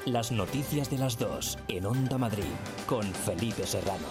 Las noticias de las 2 en Onda Madrid con Felipe Serrano.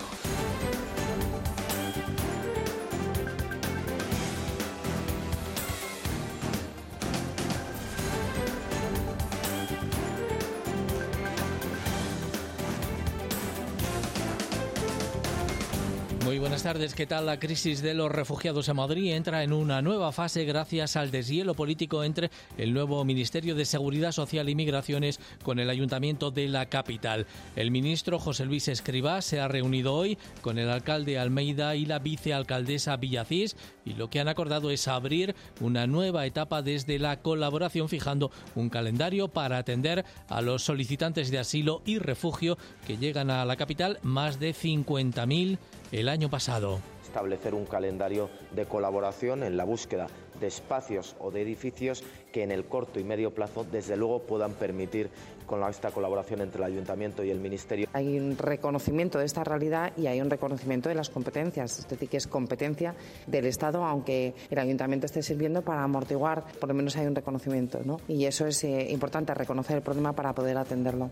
Muy buenas tardes. ¿Qué tal? La crisis de los refugiados en Madrid entra en una nueva fase gracias al deshielo político entre el nuevo Ministerio de Seguridad Social y Migraciones con el Ayuntamiento de la capital. El ministro José Luis Escrivá se ha reunido hoy con el alcalde Almeida y la vicealcaldesa Villacís y lo que han acordado es abrir una nueva etapa desde la colaboración, fijando un calendario para atender a los solicitantes de asilo y refugio que llegan a la capital, más de 50.000 el año pasado. Establecer un calendario de colaboración en la búsqueda de espacios o de edificios que en el corto y medio plazo, desde luego, puedan permitir con esta colaboración entre el Ayuntamiento y el Ministerio. Hay un reconocimiento de esta realidad y hay un reconocimiento de las competencias, es decir, que es competencia del Estado, aunque el Ayuntamiento esté sirviendo para amortiguar, por lo menos hay un reconocimiento, ¿no? Y eso es importante, reconocer el problema para poder atenderlo.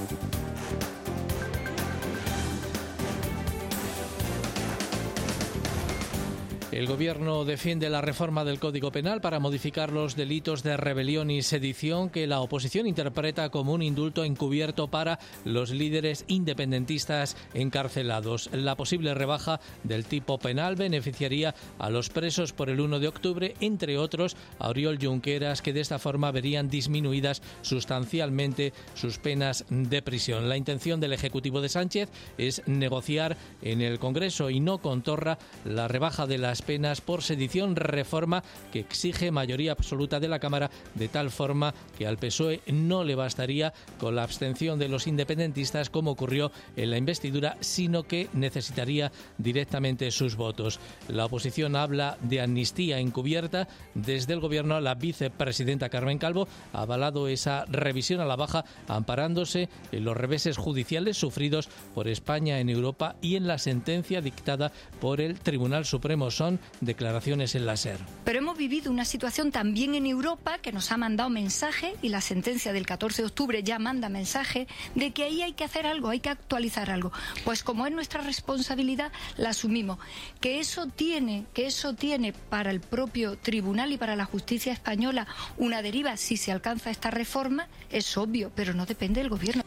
El Gobierno defiende la reforma del Código Penal para modificar los delitos de rebelión y sedición que la oposición interpreta como un indulto encubierto para los líderes independentistas encarcelados. La posible rebaja del tipo penal beneficiaría a los presos por el 1 de octubre, entre otros a Oriol Junqueras, que de esta forma verían disminuidas sustancialmente sus penas de prisión. La intención del Ejecutivo de Sánchez es negociar en el Congreso y no con Torra la rebaja de las penas por sedición, reforma que exige mayoría absoluta de la Cámara, de tal forma que al PSOE no le bastaría con la abstención de los independentistas como ocurrió en la investidura, sino que necesitaría directamente sus votos. La oposición habla de amnistía encubierta. Desde el Gobierno, la vicepresidenta Carmen Calvo ha avalado esa revisión a la baja, amparándose en los reveses judiciales sufridos por España en Europa y en la sentencia dictada por el Tribunal Supremo. Son declaraciones en la SER. Pero hemos vivido una situación también en Europa que nos ha mandado mensaje, y la sentencia del 14 de octubre ya manda mensaje de que ahí hay que hacer algo, hay que actualizar algo. Pues como es nuestra responsabilidad, la asumimos. Que eso tiene para el propio tribunal y para la justicia española una deriva si se alcanza esta reforma, es obvio, pero no depende del Gobierno.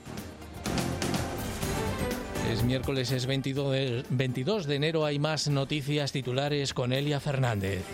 Es miércoles, es 22 de enero, hay más noticias titulares con Elia Fernández.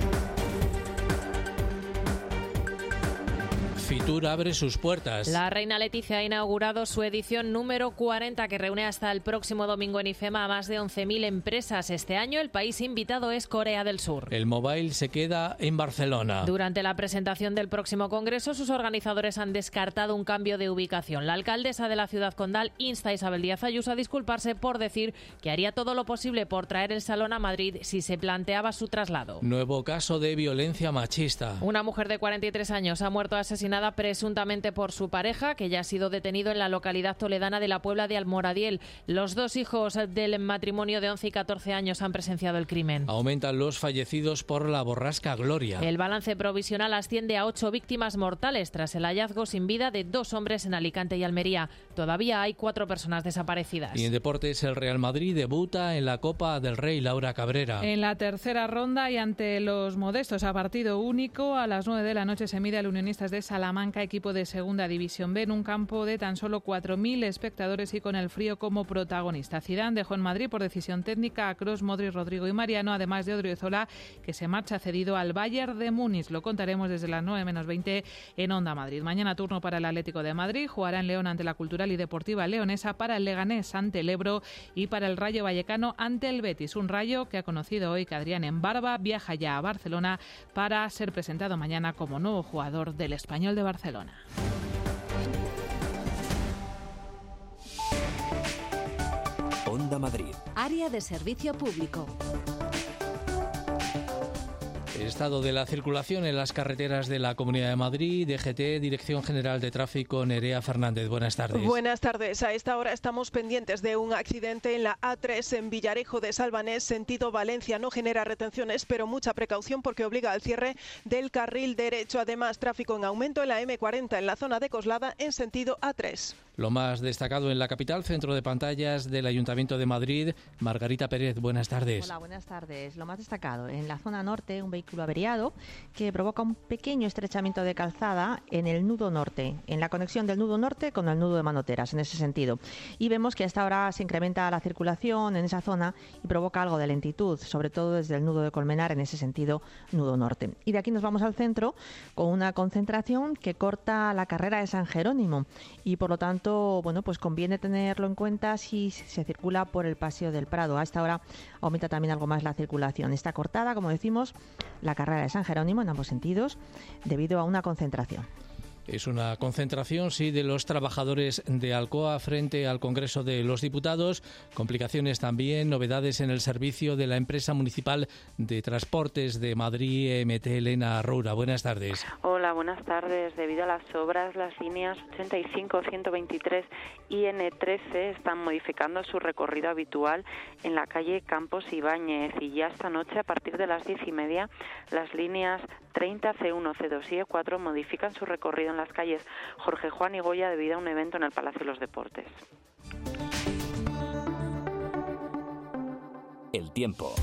Fitur abre sus puertas. La reina Letizia ha inaugurado su edición número 40, que reúne hasta el próximo domingo en IFEMA a más de 11.000 empresas. Este año el país invitado es Corea del Sur. El Mobile se queda en Barcelona. Durante la presentación del próximo congreso, sus organizadores han descartado un cambio de ubicación. La alcaldesa de la ciudad condal insta a Isabel Díaz Ayuso a disculparse por decir que haría todo lo posible por traer el salón a Madrid si se planteaba su traslado. Nuevo caso de violencia machista. Una mujer de 43 años ha muerto asesinada presuntamente por su pareja, que ya ha sido detenido en la localidad toledana de la Puebla de Almoradiel. Los dos hijos del matrimonio de 11 y 14 años han presenciado el crimen. Aumentan los fallecidos por la borrasca Gloria. El balance provisional asciende a 8 víctimas mortales tras el hallazgo sin vida de 2 hombres en Alicante y Almería. Todavía hay 4 personas desaparecidas. Y en deportes, el Real Madrid debuta en la Copa del Rey. Laura Cabrera. En la tercera ronda y ante los modestos a partido único, a las 9 de la noche se mide al Unionistas de Salamanca, equipo de Segunda División B, en un campo de tan solo 4.000 espectadores y con el frío como protagonista. Zidane dejó en Madrid por decisión técnica a Kroos, Modric, Rodrigo y Mariano, además de Odriozola, que se marcha cedido al Bayern de Múnich. Lo contaremos desde las 9:20 en Onda Madrid. Mañana turno para el Atlético de Madrid, jugará en León ante la Cultural y Deportiva Leonesa, para el Leganés ante el Ebro y para el Rayo Vallecano ante el Betis. Un Rayo que ha conocido hoy que Adrián Embarba viaja ya a Barcelona para ser presentado mañana como nuevo jugador del Español de Barcelona. Onda Madrid. Área de servicio público. Estado de la circulación en las carreteras de la Comunidad de Madrid. DGT, Dirección General de Tráfico, Nerea Fernández. Buenas tardes. Buenas tardes. A esta hora estamos pendientes de un accidente en la A3 en Villarejo de Salvanés, sentido Valencia. No genera retenciones, pero mucha precaución porque obliga al cierre del carril derecho. Además, tráfico en aumento en la M40 en la zona de Coslada en sentido A3. Lo más destacado en la capital, centro de pantallas del Ayuntamiento de Madrid. Margarita Pérez, buenas tardes. Hola, buenas tardes. Lo más destacado, en la zona norte, un vehículo averiado que provoca un pequeño estrechamiento de calzada en el nudo norte, en la conexión del nudo norte con el nudo de Manoteras, en ese sentido. Y vemos que hasta ahora se incrementa la circulación en esa zona y provoca algo de lentitud, sobre todo desde el nudo de Colmenar, en ese sentido, nudo norte. Y de aquí nos vamos al centro con una concentración que corta la carrera de San Jerónimo y, por lo tanto, bueno, pues conviene tenerlo en cuenta si se circula por el Paseo del Prado. A esta hora aumenta también algo más la circulación. Está cortada, como decimos, la carrera de San Jerónimo en ambos sentidos debido a una concentración. Es una concentración, sí, de los trabajadores de Alcoa frente al Congreso de los Diputados. Complicaciones también, novedades en el servicio de la empresa municipal de transportes de Madrid, MT. Elena Roura. Buenas tardes. Hola, buenas tardes. Debido a las obras, las líneas 85, 123 y N13 están modificando su recorrido habitual en la calle Campos Ibáñez, y ya esta noche, a partir de las 10:30, las líneas 30, C1, C2 y E4 modifican su recorrido en las calles Jorge Juan y Goya debido a un evento en el Palacio de los Deportes. El tiempo.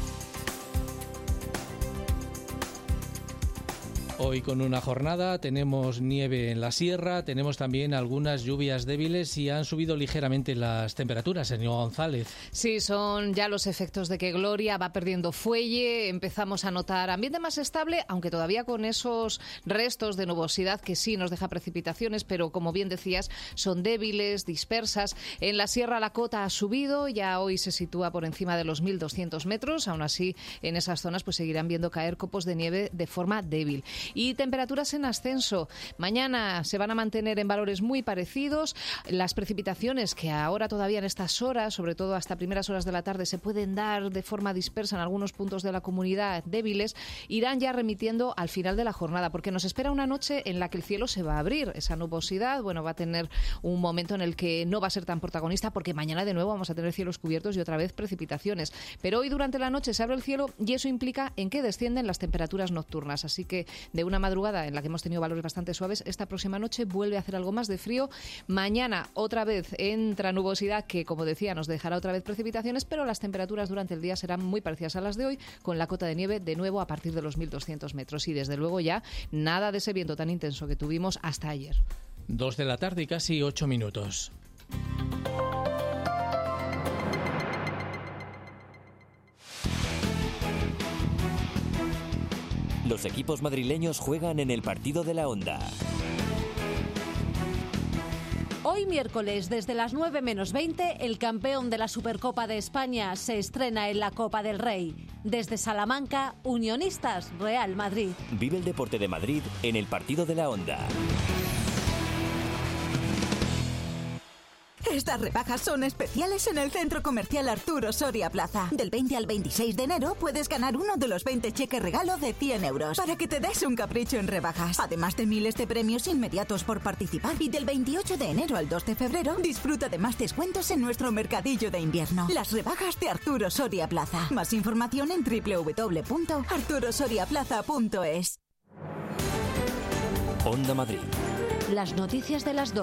Hoy con una jornada, tenemos nieve en la sierra, tenemos también algunas lluvias débiles y han subido ligeramente las temperaturas, señor González. Sí, son ya los efectos de que Gloria va perdiendo fuelle, empezamos a notar ambiente más estable, aunque todavía con esos restos de nubosidad que sí nos deja precipitaciones, pero como bien decías, son débiles, dispersas. En la sierra la cota ha subido, ya hoy se sitúa por encima de los 1.200 metros, aún así en esas zonas pues seguirán viendo caer copos de nieve de forma débil. Y temperaturas en ascenso. Mañana se van a mantener en valores muy parecidos. Las precipitaciones que ahora todavía en estas horas, sobre todo hasta primeras horas de la tarde, se pueden dar de forma dispersa en algunos puntos de la comunidad débiles, irán ya remitiendo al final de la jornada, porque nos espera una noche en la que el cielo se va a abrir. Esa nubosidad, bueno, va a tener un momento en el que no va a ser tan protagonista, porque mañana de nuevo vamos a tener cielos cubiertos y otra vez precipitaciones. Pero hoy durante la noche se abre el cielo y eso implica en que descienden las temperaturas nocturnas. Así que de una madrugada en la que hemos tenido valores bastante suaves, esta próxima noche vuelve a hacer algo más de frío. Mañana otra vez entra nubosidad que, como decía, nos dejará otra vez precipitaciones, pero las temperaturas durante el día serán muy parecidas a las de hoy, con la cota de nieve de nuevo a partir de los 1.200 metros. Y desde luego ya nada de ese viento tan intenso que tuvimos hasta ayer. 2 de la tarde y casi 8 minutos. Los equipos madrileños juegan en el partido de la Onda. Hoy miércoles, desde las 9 menos 20, el campeón de la Supercopa de España se estrena en la Copa del Rey. Desde Salamanca, Unionistas, Real Madrid. Vive el deporte de Madrid en el partido de la Onda. Estas rebajas son especiales en el Centro Comercial Arturo Soria Plaza. Del 20 al 26 de enero puedes ganar uno de los 20 cheques regalo de 100 euros para que te des un capricho en rebajas. Además de miles de premios inmediatos por participar. Y del 28 de enero al 2 de febrero disfruta de más descuentos en nuestro mercadillo de invierno. Las rebajas de Arturo Soria Plaza. Más información en www.arturosoriaplaza.es. Onda Madrid. Las noticias de las 2.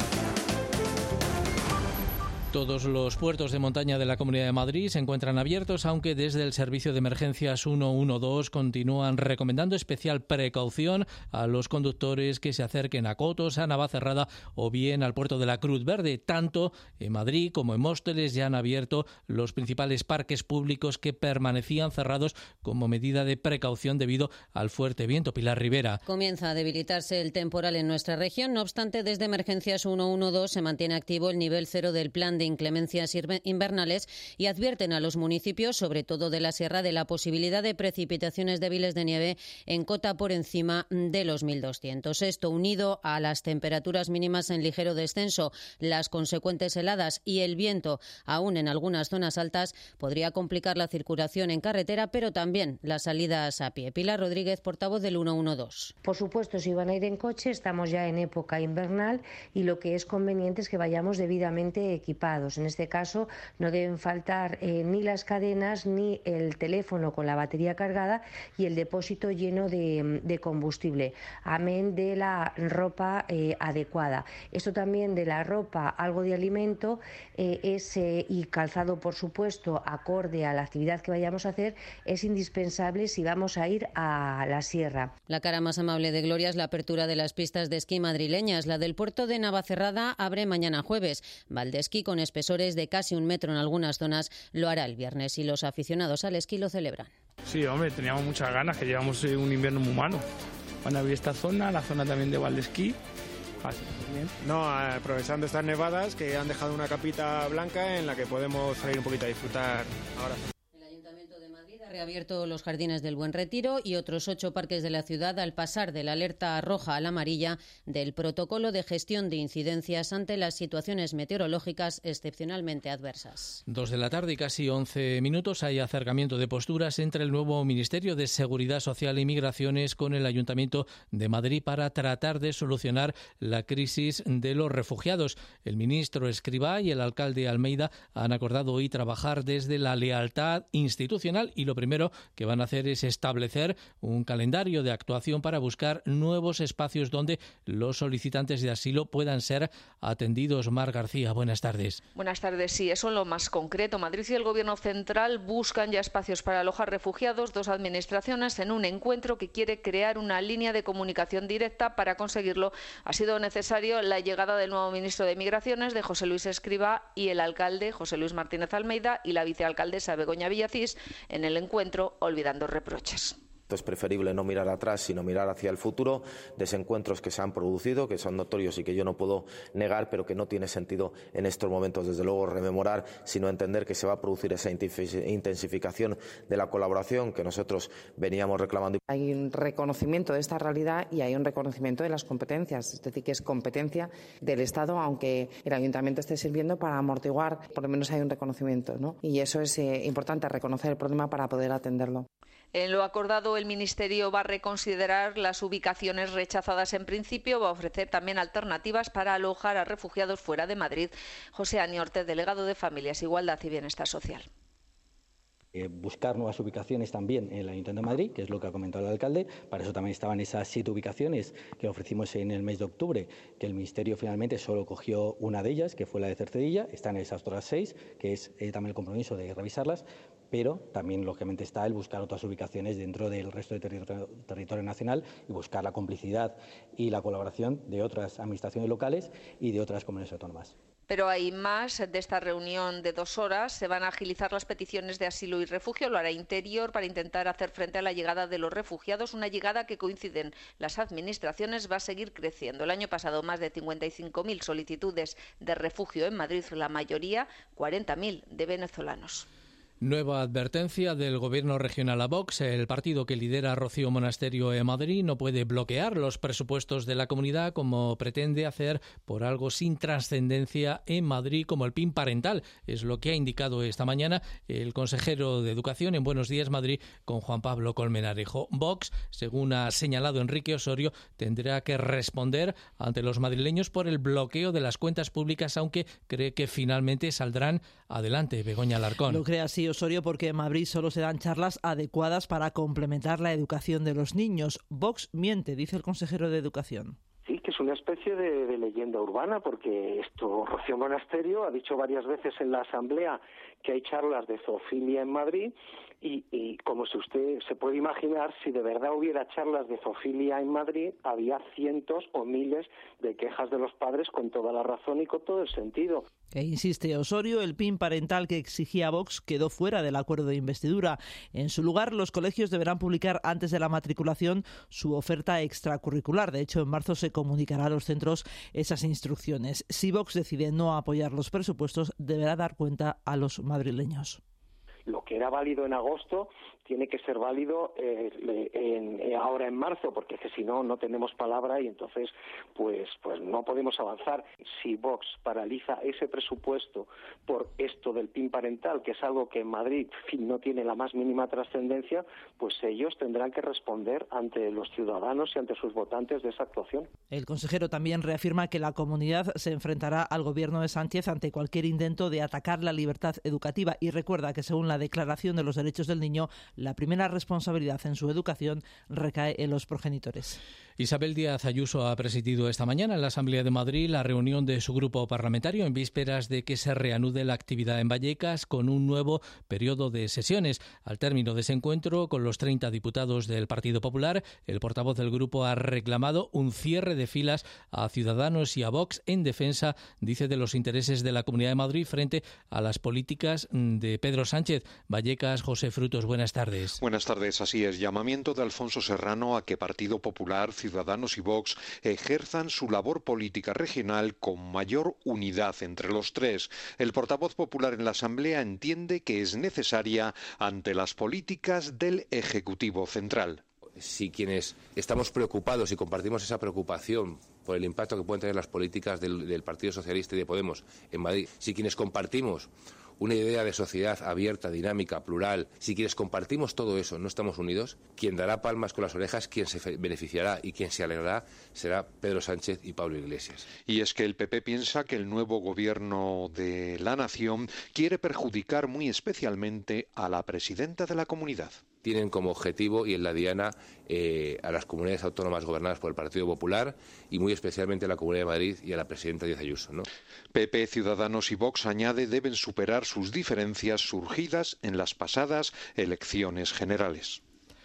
Todos los puertos de montaña de la Comunidad de Madrid se encuentran abiertos, aunque desde el Servicio de Emergencias 112 continúan recomendando especial precaución a los conductores que se acerquen a Cotos, a Navacerrada o bien al puerto de la Cruz Verde. Tanto en Madrid como en Móstoles ya han abierto los principales parques públicos que permanecían cerrados como medida de precaución debido al fuerte viento. Pilar Rivera. Comienza a debilitarse el temporal en nuestra región. No obstante, desde Emergencias 112 se mantiene activo el nivel 0 del plan de inclemencias invernales y advierten a los municipios, sobre todo de la sierra, de la posibilidad de precipitaciones débiles de nieve en cota por encima de los 1.200. Esto, unido a las temperaturas mínimas en ligero descenso, las consecuentes heladas y el viento, aún en algunas zonas altas, podría complicar la circulación en carretera, pero también las salidas a pie. Pilar Rodríguez, portavoz del 112. Por supuesto, si van a ir en coche, estamos ya en época invernal y lo que es conveniente es que vayamos debidamente equipados. En este caso, no deben faltar ni las cadenas ni el teléfono con la batería cargada y el depósito lleno de combustible, amén de la ropa adecuada. Esto también de la ropa, algo de alimento y calzado, por supuesto, acorde a la actividad que vayamos a hacer, es indispensable si vamos a ir a la sierra. La cara más amable de Gloria es la apertura de las pistas de esquí madrileñas. La del puerto de Navacerrada abre mañana jueves. Valdesquí, con espesores de casi 1 metro en algunas zonas, lo hará el viernes y los aficionados al esquí lo celebran. Sí, hombre, teníamos muchas ganas, que llevamos un invierno muy malo. Van a abrir esta zona, la zona también de Valdesquí. No, aprovechando estas nevadas que han dejado una capita blanca en la que podemos salir un poquito a disfrutar ahora. Ha reabierto los jardines del Buen Retiro y otros 8 parques de la ciudad al pasar de la alerta roja a la amarilla del protocolo de gestión de incidencias ante las situaciones meteorológicas excepcionalmente adversas. 2 de la tarde y casi 11 minutos. Hay acercamiento de posturas entre el nuevo Ministerio de Seguridad Social e Migraciones con el Ayuntamiento de Madrid para tratar de solucionar la crisis de los refugiados. El ministro Escrivá y el alcalde Almeida han acordado hoy trabajar desde la lealtad institucional y lo primero que van a hacer es establecer un calendario de actuación para buscar nuevos espacios donde los solicitantes de asilo puedan ser atendidos. Mar García, buenas tardes. Buenas tardes, sí, eso es lo más concreto. Madrid y el Gobierno central buscan ya espacios para alojar refugiados, 2 administraciones en un encuentro que quiere crear una línea de comunicación directa. Para conseguirlo ha sido necesario la llegada del nuevo ministro de Migraciones, de José Luis Escrivá, y el alcalde José Luis Martínez Almeida y la vicealcaldesa Begoña Villacís en el encuentro, olvidando reproches. Es preferible no mirar atrás, sino mirar hacia el futuro. Desencuentros que se han producido, que son notorios y que yo no puedo negar, pero que no tiene sentido en estos momentos, desde luego, rememorar, sino entender que se va a producir esa intensificación de la colaboración que nosotros veníamos reclamando. Hay un reconocimiento de esta realidad y hay un reconocimiento de las competencias, es decir, que es competencia del Estado, aunque el Ayuntamiento esté sirviendo para amortiguar, por lo menos hay un reconocimiento, ¿no? Y eso es importante, reconocer el problema para poder atenderlo. En lo acordado, el Ministerio va a reconsiderar las ubicaciones rechazadas en principio, va a ofrecer también alternativas para alojar a refugiados fuera de Madrid. José Aniorte, delegado de Familias, Igualdad y Bienestar Social. Buscar nuevas ubicaciones también en el Ayuntamiento de Madrid, que es lo que ha comentado el alcalde. Para eso también estaban esas 7 ubicaciones que ofrecimos en el mes de octubre, que el Ministerio finalmente solo cogió una de ellas, que fue la de Cercedilla. Están esas otras 6, que es también el compromiso de revisarlas, pero también, lógicamente, está el buscar otras ubicaciones dentro del resto del territorio nacional y buscar la complicidad y la colaboración de otras administraciones locales y de otras comunidades autónomas. Pero hay más de esta reunión de 2 horas. Se van a agilizar las peticiones de asilo y refugio. Lo hará Interior para intentar hacer frente a la llegada de los refugiados. Una llegada que, coinciden las administraciones, va a seguir creciendo. El año pasado, más de 55.000 solicitudes de refugio en Madrid, la mayoría, 40.000 de venezolanos. Nueva advertencia del Gobierno regional a Vox. El partido que lidera Rocío Monasterio en Madrid no puede bloquear los presupuestos de la comunidad como pretende hacer por algo sin trascendencia en Madrid como el PIN parental. Es lo que ha indicado esta mañana el consejero de Educación en Buenos Días Madrid con Juan Pablo Colmenarejo. Vox, según ha señalado Enrique Osorio, tendrá que responder ante los madrileños por el bloqueo de las cuentas públicas, aunque cree que finalmente saldrán adelante. Begoña Alarcón. Lo cree así Osorio porque en Madrid solo se dan charlas adecuadas para complementar la educación de los niños. Vox miente, dice el consejero de Educación. Sí, que es una especie de leyenda urbana, porque Rocío Monasterio ha dicho varias veces en la Asamblea que hay charlas de zoofilia en Madrid, y como si usted se puede imaginar, si de verdad hubiera charlas de zoofilia en Madrid, había cientos o miles de quejas de los padres con toda la razón y con todo el sentido. E insiste Osorio, el PIN parental que exigía Vox quedó fuera del acuerdo de investidura. En su lugar, los colegios deberán publicar antes de la matriculación su oferta extracurricular. De hecho, en marzo se comunicará a los centros esas instrucciones. Si Vox decide no apoyar los presupuestos, deberá dar cuenta a los madrileños. Lo que era válido en agosto tiene que ser válido ahora en marzo, porque es que si no, no tenemos palabra y entonces pues no podemos avanzar. Si Vox paraliza ese presupuesto por esto del PIN parental, que es algo que en Madrid no tiene la más mínima trascendencia, pues ellos tendrán que responder ante los ciudadanos y ante sus votantes de esa actuación. El consejero también reafirma que la comunidad se enfrentará al gobierno de Sánchez ante cualquier intento de atacar la libertad educativa y recuerda que según la Declaración de los Derechos del Niño, la primera responsabilidad en su educación recae en los progenitores. Isabel Díaz Ayuso ha presidido esta mañana en la Asamblea de Madrid la reunión de su grupo parlamentario en vísperas de que se reanude la actividad en Vallecas con un nuevo periodo de sesiones. Al término de ese encuentro, con los 30 diputados del Partido Popular, el portavoz del grupo ha reclamado un cierre de filas a Ciudadanos y a Vox en defensa, dice, de los intereses de la Comunidad de Madrid frente a las políticas de Pedro Sánchez. Vallecas, José Frutos, buenas tardes. Buenas tardes, así es. Llamamiento de Alfonso Serrano a que Partido Popular, Ciudadanos y Vox ejerzan su labor política regional con mayor unidad entre los tres. El portavoz popular en la Asamblea entiende que es necesaria ante las políticas del Ejecutivo Central. Si quienes estamos preocupados y compartimos esa preocupación por el impacto que pueden tener las políticas del Partido Socialista y de Podemos en Madrid, si quienes compartimos una idea de sociedad abierta, dinámica, plural, si quienes compartimos todo eso no estamos unidos, quien dará palmas con las orejas, quien se beneficiará y quien se alegrará será Pedro Sánchez y Pablo Iglesias. Y es que el PP piensa que el nuevo gobierno de la nación quiere perjudicar muy especialmente a la presidenta de la comunidad. Tienen como objetivo y en la diana a las comunidades autónomas gobernadas por el Partido Popular y muy especialmente a la Comunidad de Madrid y a la presidenta Díaz Ayuso, ¿no? PP, Ciudadanos y Vox, añade, deben superar sus diferencias surgidas en las pasadas elecciones generales.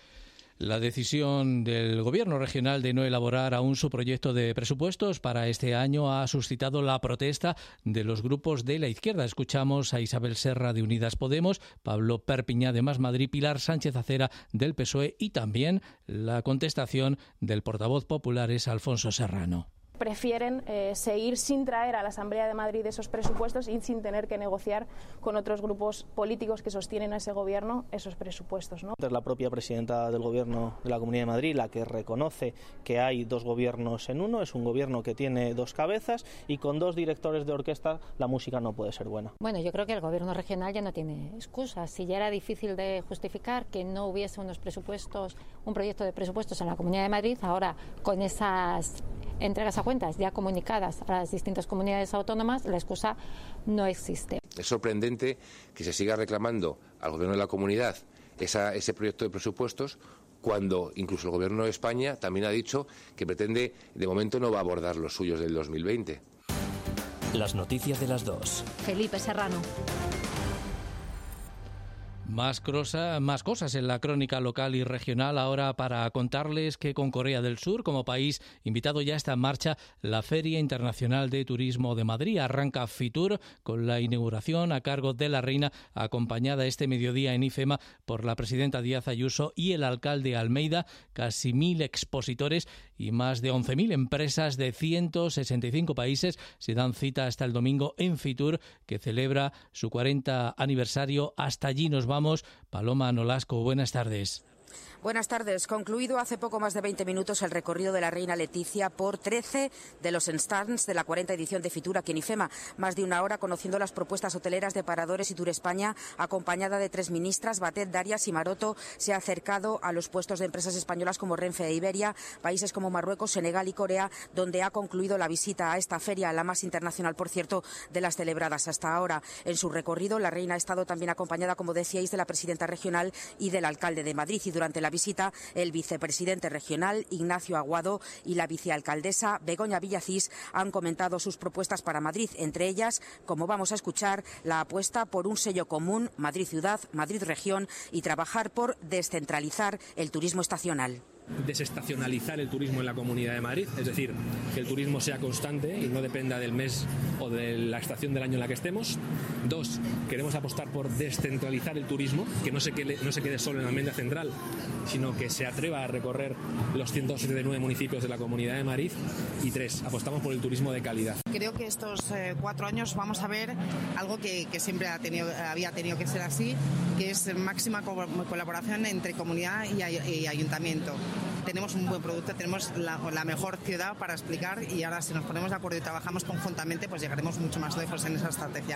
La decisión del Gobierno regional de no elaborar aún su proyecto de presupuestos para este año ha suscitado la protesta de los grupos de la izquierda. Escuchamos a Isabel Serra de Unidas Podemos, Pablo Perpiñá de Más Madrid, Pilar Sánchez Acera del PSOE y también la contestación del portavoz popular es Alfonso Serrano. Prefieren seguir sin traer a la Asamblea de Madrid esos presupuestos y sin tener que negociar con otros grupos políticos que sostienen a ese gobierno esos presupuestos, ¿no? Es la propia presidenta del Gobierno de la Comunidad de Madrid la que reconoce que hay dos gobiernos en uno, es un gobierno que tiene dos cabezas y con dos directores de orquesta la música no puede ser buena. Bueno, yo creo que el Gobierno regional ya no tiene excusas. Si ya era difícil de justificar que no hubiese un proyecto de presupuestos en la Comunidad de Madrid, ahora con esas entregas a cuentas ya comunicadas a las distintas comunidades autónomas, la excusa no existe. Es sorprendente que se siga reclamando al Gobierno de la Comunidad ese proyecto de presupuestos cuando incluso el Gobierno de España también ha dicho que pretende, de momento no va a abordar los suyos del 2020. Las noticias de las 2. Felipe Serrano. Más cosas en la crónica local y regional ahora para contarles que con Corea del Sur como país invitado ya está en marcha la Feria Internacional de Turismo de Madrid. Arranca Fitur con la inauguración a cargo de la reina, acompañada este mediodía en IFEMA por la presidenta Díaz Ayuso y el alcalde Almeida. Casi 1.000 expositores y más de 11.000 empresas de 165 países se dan cita hasta el domingo en Fitur, que celebra su 40 aniversario. Hasta allí nos vamos. Paloma Nolasco, buenas tardes. Buenas tardes. Concluido hace poco más de 20 minutos el recorrido de la reina Leticia por 13 de los stands de la 40 edición de Fitur aquí en IFEMA. Más de una hora conociendo las propuestas hoteleras de Paradores y Tour España, acompañada de 3 ministras, Batet, Darias y Maroto. Se ha acercado a los puestos de empresas españolas como Renfe e Iberia, países como Marruecos, Senegal y Corea, donde ha concluido la visita a esta feria, la más internacional, por cierto, de las celebradas hasta ahora. En su recorrido, la reina ha estado también acompañada, como decíais, de la presidenta regional y del alcalde de Madrid. Y durante la visita, el vicepresidente regional Ignacio Aguado y la vicealcaldesa Begoña Villacís han comentado sus propuestas para Madrid, entre ellas, como vamos a escuchar, la apuesta por un sello común, Madrid Ciudad, Madrid Región, y trabajar por descentralizar el turismo estacional. Desestacionalizar el turismo en la Comunidad de Madrid, es decir, que el turismo sea constante y no dependa del mes o de la estación del año en la que estemos. 2, queremos apostar por descentralizar el turismo, que no se quede solo en la Almendra Central, sino que se atreva a recorrer los 179 municipios de la Comunidad de Madrid. Y 3, apostamos por el turismo de calidad. Creo que estos 4 años vamos a ver algo que siempre había tenido que ser así, que es máxima colaboración entre comunidad y ayuntamiento. Tenemos un buen producto, tenemos la mejor ciudad para explicar, y ahora si nos ponemos de acuerdo y trabajamos conjuntamente, pues llegaremos mucho más lejos en esa estrategia.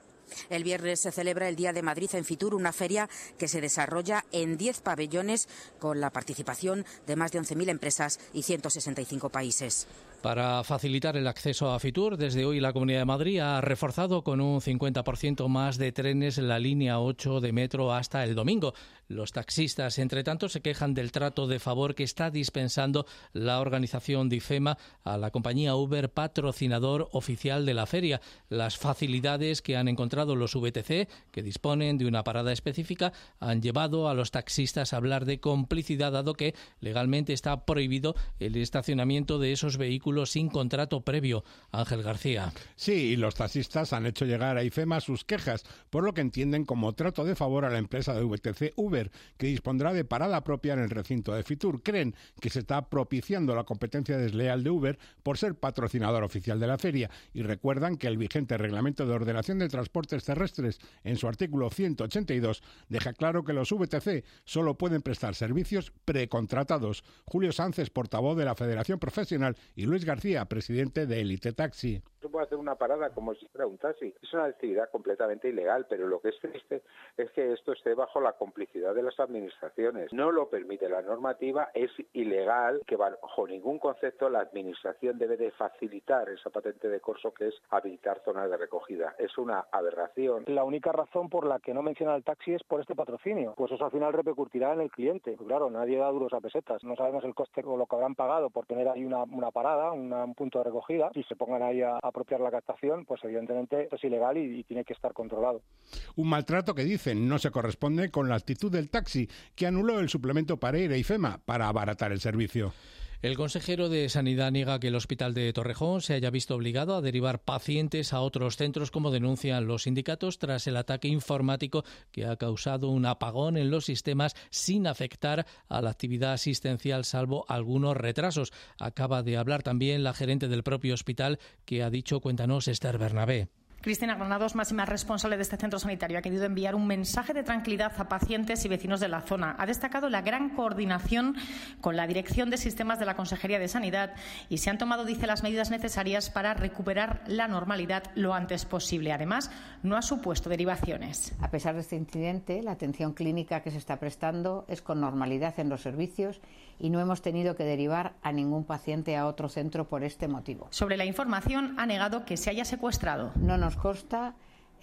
El viernes se celebra el Día de Madrid en Fitur, una feria que se desarrolla en 10 pabellones con la participación de más de 11.000 empresas y 165 países. Para facilitar el acceso a Fitur, desde hoy la Comunidad de Madrid ha reforzado con un 50% más de trenes la línea 8 de metro hasta el domingo. Los taxistas, entre tanto, se quejan del trato de favor que está dispensando la organización de IFEMA a la compañía Uber, patrocinador oficial de la feria. Las facilidades que han encontrado los VTC, que disponen de una parada específica, han llevado a los taxistas a hablar de complicidad, dado que legalmente está prohibido el estacionamiento de esos vehículos sin contrato previo. Ángel García. Sí, y los taxistas han hecho llegar a IFEMA sus quejas, por lo que entienden como trato de favor a la empresa de VTC Uber, que dispondrá de parada propia en el recinto de Fitur. Creen que se está propiciando la competencia desleal de Uber por ser patrocinador oficial de la feria, y recuerdan que el vigente Reglamento de Ordenación de Transportes Terrestres, en su artículo 182, deja claro que los VTC solo pueden prestar servicios precontratados. Julio Sánchez, portavoz de la Federación Profesional, y Luis García, presidente de Elite Taxi. Se puede hacer una parada como si fuera un taxi. Es una actividad completamente ilegal, pero lo que es triste es que esto esté bajo la complicidad de las administraciones. No lo permite la normativa, es ilegal, que bajo ningún concepto la administración debe de facilitar esa patente de corso, que es habilitar zonas de recogida. Es una aberración. La única razón por la que no menciona el taxi es por este patrocinio. Pues eso al final repercutirá en el cliente. Pues claro, nadie da duros a pesetas. No sabemos el coste o lo que habrán pagado por tener ahí una parada, un punto de recogida. Si se pongan ahí a apropiar la captación, pues evidentemente es ilegal y tiene que estar controlado. Un maltrato que dicen no se corresponde con la actitud del taxi, que anuló el suplemento Pareira y IFEMA para abaratar el servicio. El consejero de Sanidad niega que el hospital de Torrejón se haya visto obligado a derivar pacientes a otros centros, como denuncian los sindicatos, tras el ataque informático que ha causado un apagón en los sistemas sin afectar a la actividad asistencial, salvo algunos retrasos. Acaba de hablar también la gerente del propio hospital, que ha dicho, cuéntanos, Esther Bernabé. Cristina Granados, máxima responsable de este centro sanitario, ha querido enviar un mensaje de tranquilidad a pacientes y vecinos de la zona. Ha destacado la gran coordinación con la Dirección de Sistemas de la Consejería de Sanidad y se han tomado, dice, las medidas necesarias para recuperar la normalidad lo antes posible. Además, no ha supuesto derivaciones. A pesar de este incidente, la atención clínica que se está prestando es con normalidad en los servicios y no hemos tenido que derivar a ningún paciente a otro centro por este motivo. Sobre la información, ha negado que se haya secuestrado. No nos consta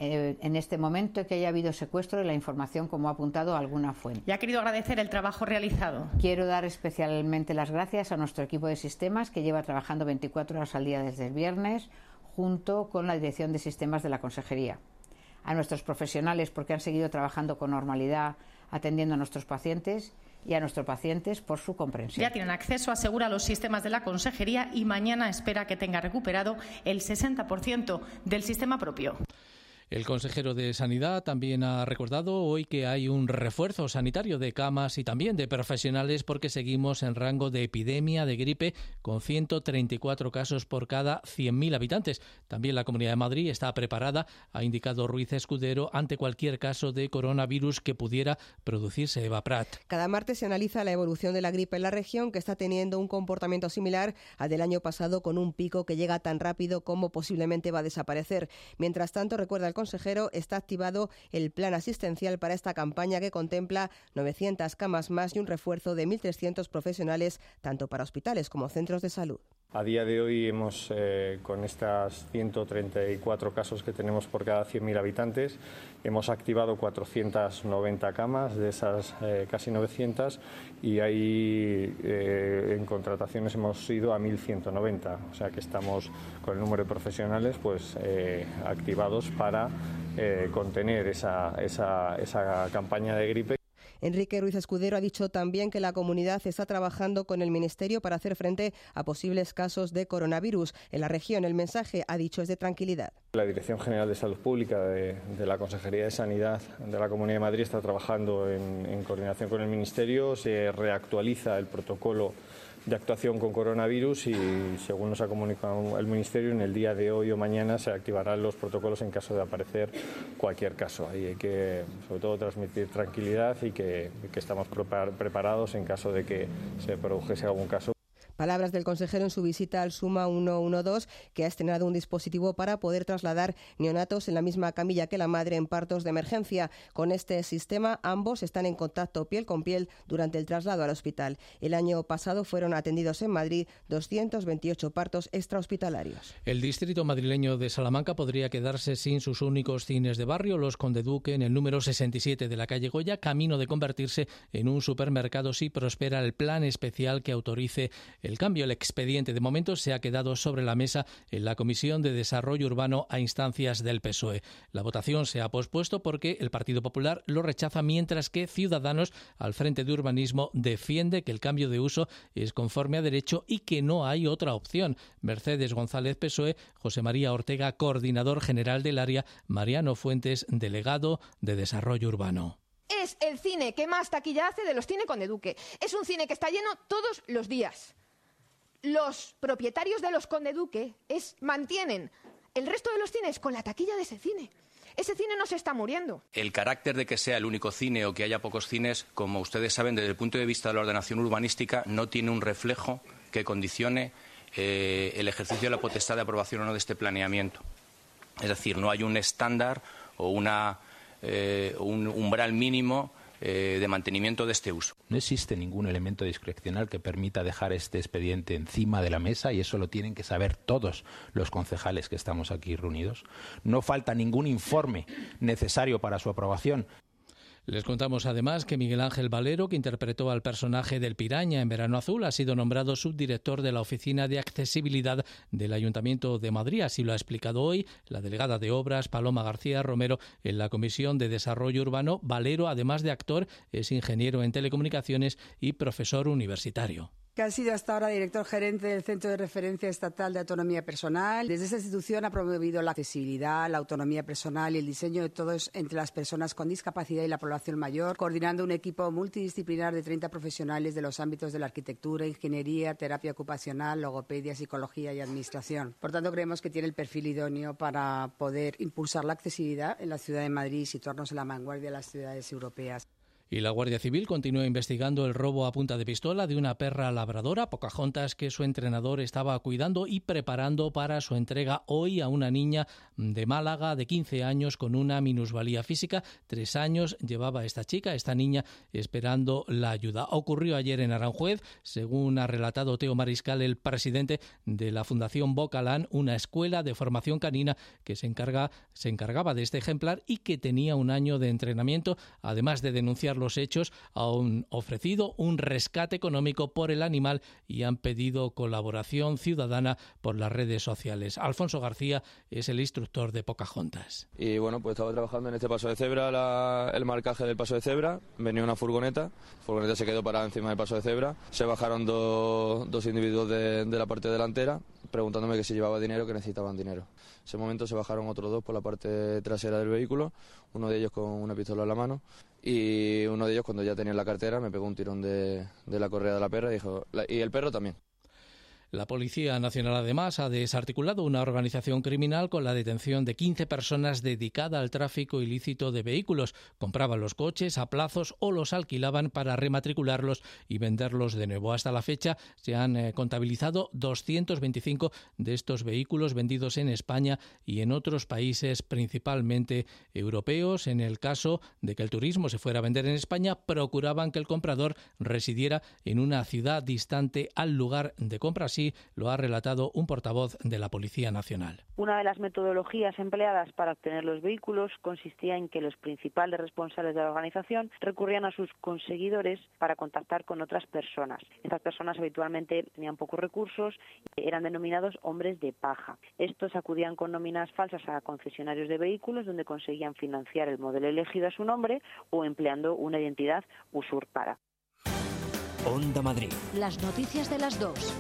en este momento que haya habido secuestro de la información, como ha apuntado alguna fuente. Y ha querido agradecer el trabajo realizado. Quiero dar especialmente las gracias a nuestro equipo de sistemas, que lleva trabajando 24 horas al día desde el viernes, junto con la Dirección de Sistemas de la Consejería. A nuestros profesionales, porque han seguido trabajando con normalidad, atendiendo a nuestros pacientes, y a nuestros pacientes por su comprensión. Ya tienen acceso, asegura, a los sistemas de la Consejería, y mañana espera que tenga recuperado el 60% del sistema propio. El consejero de Sanidad también ha recordado hoy que hay un refuerzo sanitario de camas y también de profesionales, porque seguimos en rango de epidemia de gripe con 134 casos por cada 100.000 habitantes. También la Comunidad de Madrid está preparada, ha indicado Ruiz Escudero, ante cualquier caso de coronavirus que pudiera producirse. Eva Prat. Cada martes se analiza la evolución de la gripe en la región, que está teniendo un comportamiento similar al del año pasado, con un pico que llega tan rápido como posiblemente va a desaparecer. Mientras tanto, recuerda el consejero, está activado el plan asistencial para esta campaña, que contempla 900 camas más y un refuerzo de 1.300 profesionales, tanto para hospitales como centros de salud. A día de hoy hemos, con estas 134 casos que tenemos por cada 100.000 habitantes, hemos activado 490 camas, de esas casi 900, y ahí en contrataciones hemos ido a 1.190. O sea que estamos con el número de profesionales pues activados para contener esa campaña de gripe. Enrique Ruiz Escudero ha dicho también que la comunidad está trabajando con el Ministerio para hacer frente a posibles casos de coronavirus. En la región el mensaje, ha dicho, es de tranquilidad. La Dirección General de Salud Pública de la Consejería de Sanidad de la Comunidad de Madrid está trabajando en coordinación con el Ministerio. Se reactualiza el protocolo de actuación con coronavirus y, según nos ha comunicado el Ministerio, en el día de hoy o mañana se activarán los protocolos en caso de aparecer cualquier caso. Ahí hay que, sobre todo, transmitir tranquilidad y que estamos preparados en caso de que se produjese algún caso. Palabras del consejero en su visita al Suma 112, que ha estrenado un dispositivo para poder trasladar neonatos en la misma camilla que la madre en partos de emergencia. Con este sistema, ambos están en contacto piel con piel durante el traslado al hospital. El año pasado fueron atendidos en Madrid 228 partos extrahospitalarios. El distrito madrileño de Salamanca podría quedarse sin sus únicos cines de barrio, los Conde Duque, en el número 67 de la calle Goya, camino de convertirse en un supermercado si prospera el plan especial que autorice el cambio. El expediente de momento se ha quedado sobre la mesa en la Comisión de Desarrollo Urbano a instancias del PSOE. La votación se ha pospuesto porque el Partido Popular lo rechaza, mientras que Ciudadanos, al frente de Urbanismo, defiende que el cambio de uso es conforme a derecho y que no hay otra opción. Mercedes González, PSOE, José María Ortega, coordinador general del área, Mariano Fuentes, delegado de Desarrollo Urbano. Es el cine que más taquilla hace de los cine Conde Duque. Es un cine que está lleno todos los días. Los propietarios de los Conde Duque mantienen el resto de los cines con la taquilla de ese cine. Ese cine no se está muriendo. El carácter de que sea el único cine o que haya pocos cines, como ustedes saben, desde el punto de vista de la ordenación urbanística, no tiene un reflejo que condicione el ejercicio de la potestad de aprobación o no de este planeamiento. Es decir, no hay un estándar o un umbral mínimo de mantenimiento de este uso. No existe ningún elemento discrecional que permita dejar este expediente encima de la mesa, y eso lo tienen que saber todos los concejales que estamos aquí reunidos. No falta ningún informe necesario para su aprobación. Les contamos además que Miguel Ángel Valero, que interpretó al personaje del Piraña en Verano Azul, ha sido nombrado subdirector de la Oficina de Accesibilidad del Ayuntamiento de Madrid. Así lo ha explicado hoy la delegada de Obras, Paloma García Romero, en la Comisión de Desarrollo Urbano. Valero, además de actor, es ingeniero en telecomunicaciones y profesor universitario. Que ha sido hasta ahora director gerente del Centro de Referencia Estatal de Autonomía Personal. Desde esta institución ha promovido la accesibilidad, la autonomía personal y el diseño de todos entre las personas con discapacidad y la población mayor, coordinando un equipo multidisciplinar de 30 profesionales de los ámbitos de la arquitectura, ingeniería, terapia ocupacional, logopedia, psicología y administración. Por tanto, creemos que tiene el perfil idóneo para poder impulsar la accesibilidad en la ciudad de Madrid y situarnos en la vanguardia de las ciudades europeas. Y la Guardia Civil continúa investigando el robo a punta de pistola de una perra labradora, Pocahontas, que su entrenador estaba cuidando y preparando para su entrega hoy a una niña de Málaga de 15 años con una minusvalía física. 3 años llevaba esta niña, esperando la ayuda. Ocurrió ayer en Aranjuez, según ha relatado Teo Mariscal, el presidente de la Fundación Bocalán, una escuela de formación canina que se encargaba de este ejemplar y que tenía 1 año de entrenamiento. Además de denunciar los hechos, han ofrecido un rescate económico por el animal y han pedido colaboración ciudadana por las redes sociales. Alfonso García es el instructor de Pocahontas. Y bueno, pues estaba trabajando en este paso de cebra, el marcaje del paso de cebra. Venía una furgoneta, la furgoneta se quedó parada encima del paso de cebra. Se bajaron dos individuos de la parte delantera, preguntándome que si llevaba dinero, que necesitaban dinero. En ese momento se bajaron otros 2 por la parte trasera del vehículo, uno de ellos con una pistola en la mano, y uno de ellos, cuando ya tenía la cartera, me pegó un tirón de la correa de la perra y el perro también. La Policía Nacional, además, ha desarticulado una organización criminal con la detención de 15 personas dedicada al tráfico ilícito de vehículos. Compraban los coches a plazos o los alquilaban para rematricularlos y venderlos de nuevo. Hasta la fecha se han contabilizado 225 de estos vehículos vendidos en España y en otros países, principalmente europeos. En el caso de que el turismo se fuera a vender en España, procuraban que el comprador residiera en una ciudad distante al lugar de compra. Así Así lo ha relatado un portavoz de la Policía Nacional. Una de las metodologías empleadas para obtener los vehículos consistía en que los principales responsables de la organización recurrían a sus conseguidores para contactar con otras personas. Estas personas habitualmente tenían pocos recursos y eran denominados hombres de paja. Estos acudían con nóminas falsas a concesionarios de vehículos donde conseguían financiar el modelo elegido a su nombre o empleando una identidad usurpada. Onda Madrid. Las noticias de las 2.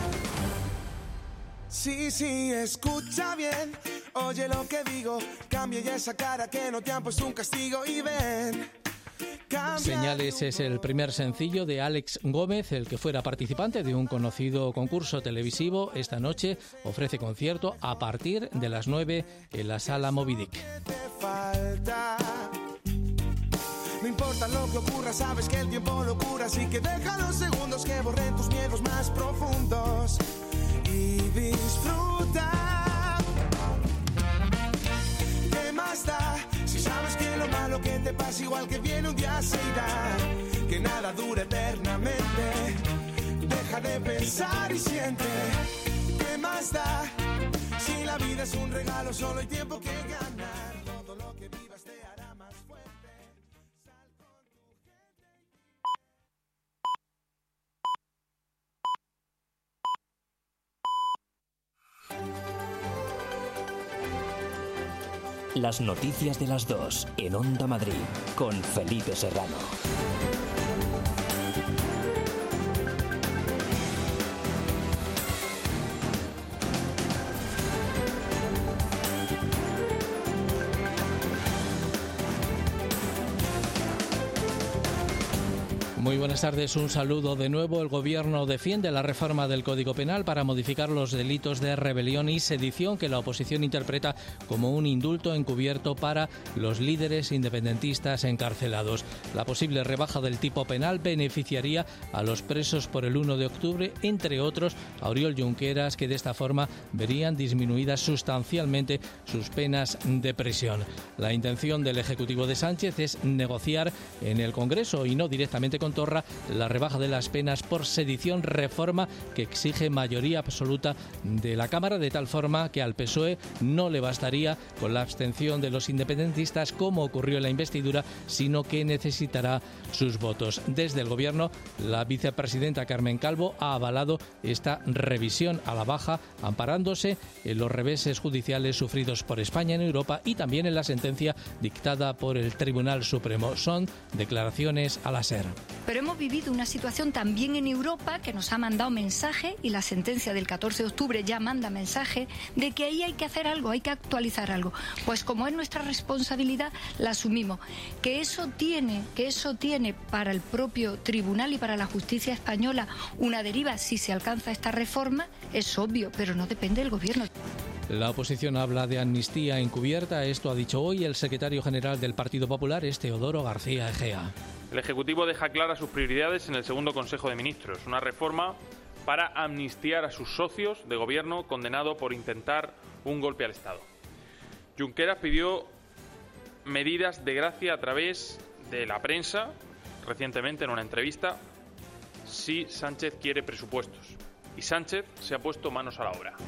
Sí, escucha bien, oye lo que digo, cambia ya esa cara que no te han puesto un castigo y ven. Señales es el primer sencillo de Alex Gómez, el que fuera participante de un conocido concurso televisivo. Esta noche ofrece concierto a partir de las 9 en la Sala Moby Dick. No importa lo que ocurra, sabes que el tiempo lo cura, así que deja los segundos que borren tus miedos más profundos y disfruta. ¿Qué más da? Si sabes que lo malo que te pasa igual que viene un día se irá, que nada dura eternamente. Deja de pensar y siente. ¿Qué más da? Si la vida es un regalo, solo hay tiempo que ganar. Todo lo que vivas te hará más fuerte. Las noticias de las 2 en Onda Madrid con Felipe Serrano. Muy buenas tardes, un saludo de nuevo. El Gobierno defiende la reforma del Código Penal para modificar los delitos de rebelión y sedición que la oposición interpreta como un indulto encubierto para los líderes independentistas encarcelados. La posible rebaja del tipo penal beneficiaría a los presos por el 1 de octubre, entre otros a Oriol Junqueras, que de esta forma verían disminuidas sustancialmente sus penas de prisión. La intención del Ejecutivo de Sánchez es negociar en el Congreso y no directamente con Torra la rebaja de las penas por sedición, reforma que exige mayoría absoluta de la Cámara, de tal forma que al PSOE no le bastaría con la abstención de los independentistas, como ocurrió en la investidura, sino que necesitará sus votos. Desde el Gobierno, la vicepresidenta Carmen Calvo ha avalado esta revisión a la baja, amparándose en los reveses judiciales sufridos por España en Europa y también en la sentencia dictada por el Tribunal Supremo. Son declaraciones a la SER. Pero hemos vivido una situación también en Europa que nos ha mandado mensaje, y la sentencia del 14 de octubre ya manda mensaje de que ahí hay que hacer algo, hay que actualizar algo. Pues como es nuestra responsabilidad, la asumimos. Que eso tiene para el propio tribunal y para la justicia española una deriva si se alcanza esta reforma, es obvio, pero no depende del Gobierno. La oposición habla de amnistía encubierta. Esto ha dicho hoy el secretario general del Partido Popular, Teodoro García Egea. El Ejecutivo deja claras sus prioridades en el segundo Consejo de Ministros. Una reforma para amnistiar a sus socios de gobierno condenado por intentar un golpe al Estado. Junqueras pidió medidas de gracia a través de la prensa, recientemente en una entrevista, si Sánchez quiere presupuestos. Y Sánchez se ha puesto manos a la obra.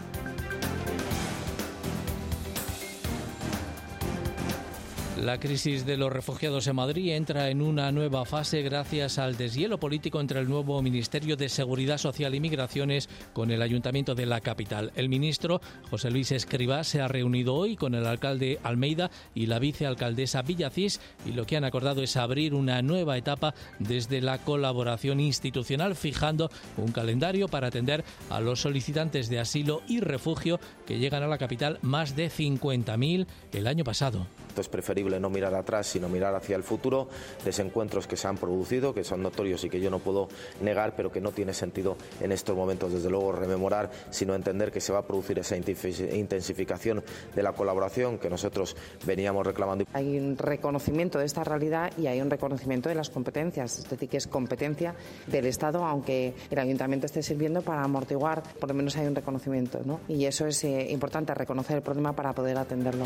La crisis de los refugiados en Madrid entra en una nueva fase gracias al deshielo político entre el nuevo Ministerio de Seguridad Social y Migraciones con el Ayuntamiento de la capital. El ministro José Luis Escrivá se ha reunido hoy con el alcalde Almeida y la vicealcaldesa Villacís, y lo que han acordado es abrir una nueva etapa desde la colaboración institucional, fijando un calendario para atender a los solicitantes de asilo y refugio que llegan a la capital, más de 50.000 el año pasado. Es preferible no mirar atrás, sino mirar hacia el futuro. Desencuentros que se han producido, que son notorios y que yo no puedo negar, pero que no tiene sentido en estos momentos, desde luego, rememorar, sino entender que se va a producir esa intensificación de la colaboración que nosotros veníamos reclamando. Hay un reconocimiento de esta realidad y hay un reconocimiento de las competencias, es decir, que es competencia del Estado, aunque el Ayuntamiento esté sirviendo para amortiguar, por lo menos hay un reconocimiento, ¿no? Y eso es importante, reconocer el problema para poder atenderlo.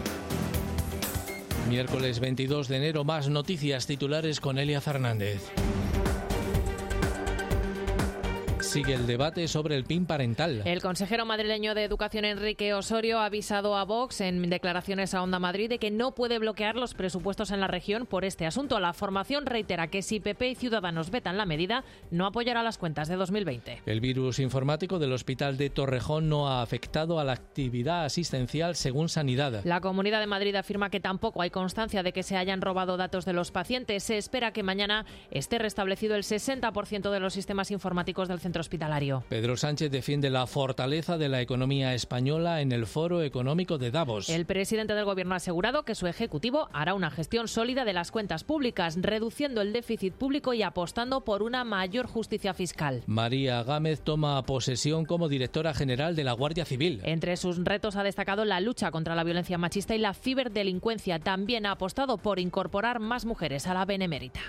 Miércoles 22 de enero, más noticias titulares con Elia Fernández. Sigue el debate sobre el PIN parental. El consejero madrileño de Educación, Enrique Osorio, ha avisado a Vox en declaraciones a Onda Madrid de que no puede bloquear los presupuestos en la región por este asunto. La formación reitera que si PP y Ciudadanos vetan la medida, no apoyará las cuentas de 2020. El virus informático del Hospital de Torrejón no ha afectado a la actividad asistencial, según Sanidad. La Comunidad de Madrid afirma que tampoco hay constancia de que se hayan robado datos de los pacientes. Se espera que mañana esté restablecido el 60% de los sistemas informáticos del centro hospitalario. Pedro Sánchez defiende la fortaleza de la economía española en el Foro Económico de Davos. El presidente del Gobierno ha asegurado que su ejecutivo hará una gestión sólida de las cuentas públicas, reduciendo el déficit público y apostando por una mayor justicia fiscal. María Gámez toma posesión como directora general de la Guardia Civil. Entre sus retos ha destacado la lucha contra la violencia machista y la ciberdelincuencia. También ha apostado por incorporar más mujeres a la Benemérita.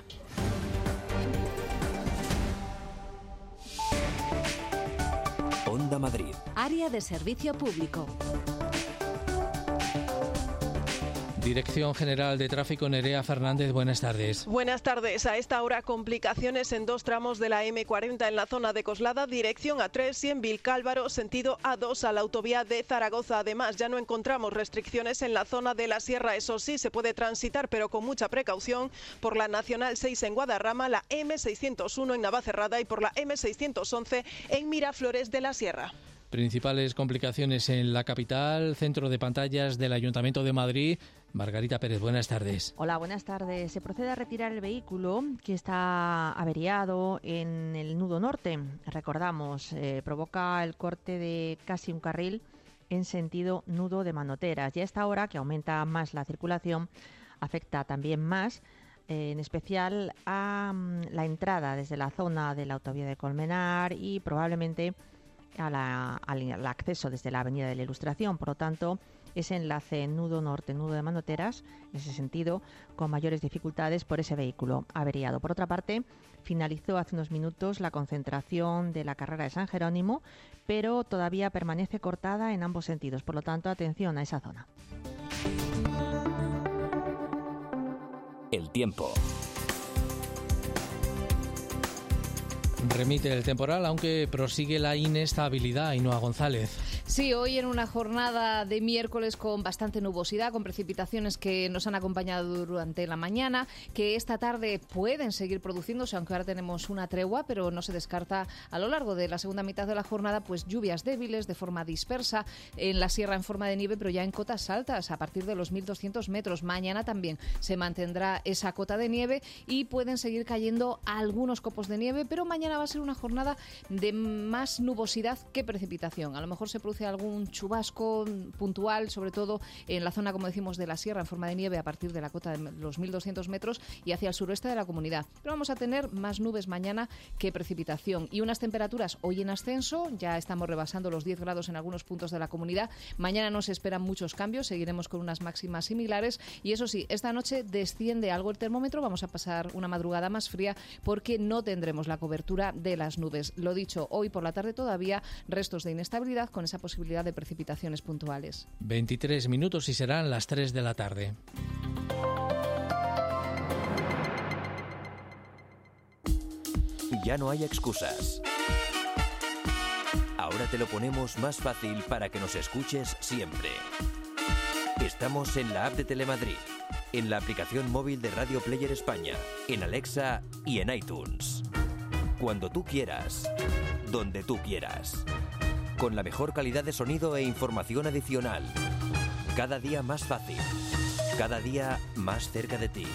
Onda Madrid. Área de servicio público. Dirección General de Tráfico, Nerea Fernández, buenas tardes. Buenas tardes. A esta hora complicaciones en dos tramos de la M40 en la zona de Coslada, dirección A3 y en Vilcálvaro, sentido A2 a la autovía de Zaragoza. Además, ya no encontramos restricciones en la zona de la Sierra. Eso sí, se puede transitar, pero con mucha precaución, por la Nacional 6 en Guadarrama, la M601 en Navacerrada y por la M611 en Miraflores de la Sierra. Principales complicaciones en la capital, centro de pantallas del Ayuntamiento de Madrid. Margarita Pérez, buenas tardes. Hola, buenas tardes. Se procede a retirar el vehículo que está averiado en el nudo norte. Recordamos, provoca el corte de casi un carril en sentido nudo de Manoteras. Y a esta hora, que aumenta más la circulación, afecta también más, en especial a la entrada desde la zona de la autovía de Colmenar y probablemente al acceso desde la Avenida de la Ilustración. Por lo tanto, ese enlace nudo norte, nudo de Manoteras, en ese sentido, con mayores dificultades por ese vehículo averiado. Por otra parte, finalizó hace unos minutos la concentración de la carrera de San Jerónimo, pero todavía permanece cortada en ambos sentidos. Por lo tanto, atención a esa zona. El tiempo. Remite el temporal, aunque prosigue la inestabilidad. Ainhoa González. Sí, hoy en una jornada de miércoles con bastante nubosidad, con precipitaciones que nos han acompañado durante la mañana, que esta tarde pueden seguir produciéndose, aunque ahora tenemos una tregua, pero no se descarta a lo largo de la segunda mitad de la jornada, pues lluvias débiles de forma dispersa en la sierra en forma de nieve, pero ya en cotas altas a partir de los 1.200 metros. Mañana también se mantendrá esa cota de nieve y pueden seguir cayendo algunos copos de nieve, pero mañana va a ser una jornada de más nubosidad que precipitación. A lo mejor se produce algún chubasco puntual, sobre todo en la zona, como decimos, de la sierra en forma de nieve a partir de la cota de los 1.200 metros y hacia el suroeste de la comunidad. Pero vamos a tener más nubes mañana que precipitación y unas temperaturas hoy en ascenso. Ya estamos rebasando los 10 grados en algunos puntos de la comunidad. Mañana no se esperan muchos cambios, seguiremos con unas máximas similares y eso sí, esta noche desciende algo el termómetro. Vamos a pasar una madrugada más fría porque no tendremos la cobertura de las nubes. Lo dicho, hoy por la tarde todavía restos de inestabilidad con esa posibilidad de precipitaciones puntuales. 23 minutos y serán las 3 de la tarde. Ya no hay excusas. Ahora te lo ponemos más fácil para que nos escuches siempre. Estamos en la app de Telemadrid, en la aplicación móvil de Radio Player España, en Alexa y en iTunes. Cuando tú quieras, donde tú quieras. Con la mejor calidad de sonido e información adicional. Cada día más fácil. Cada día más cerca de ti.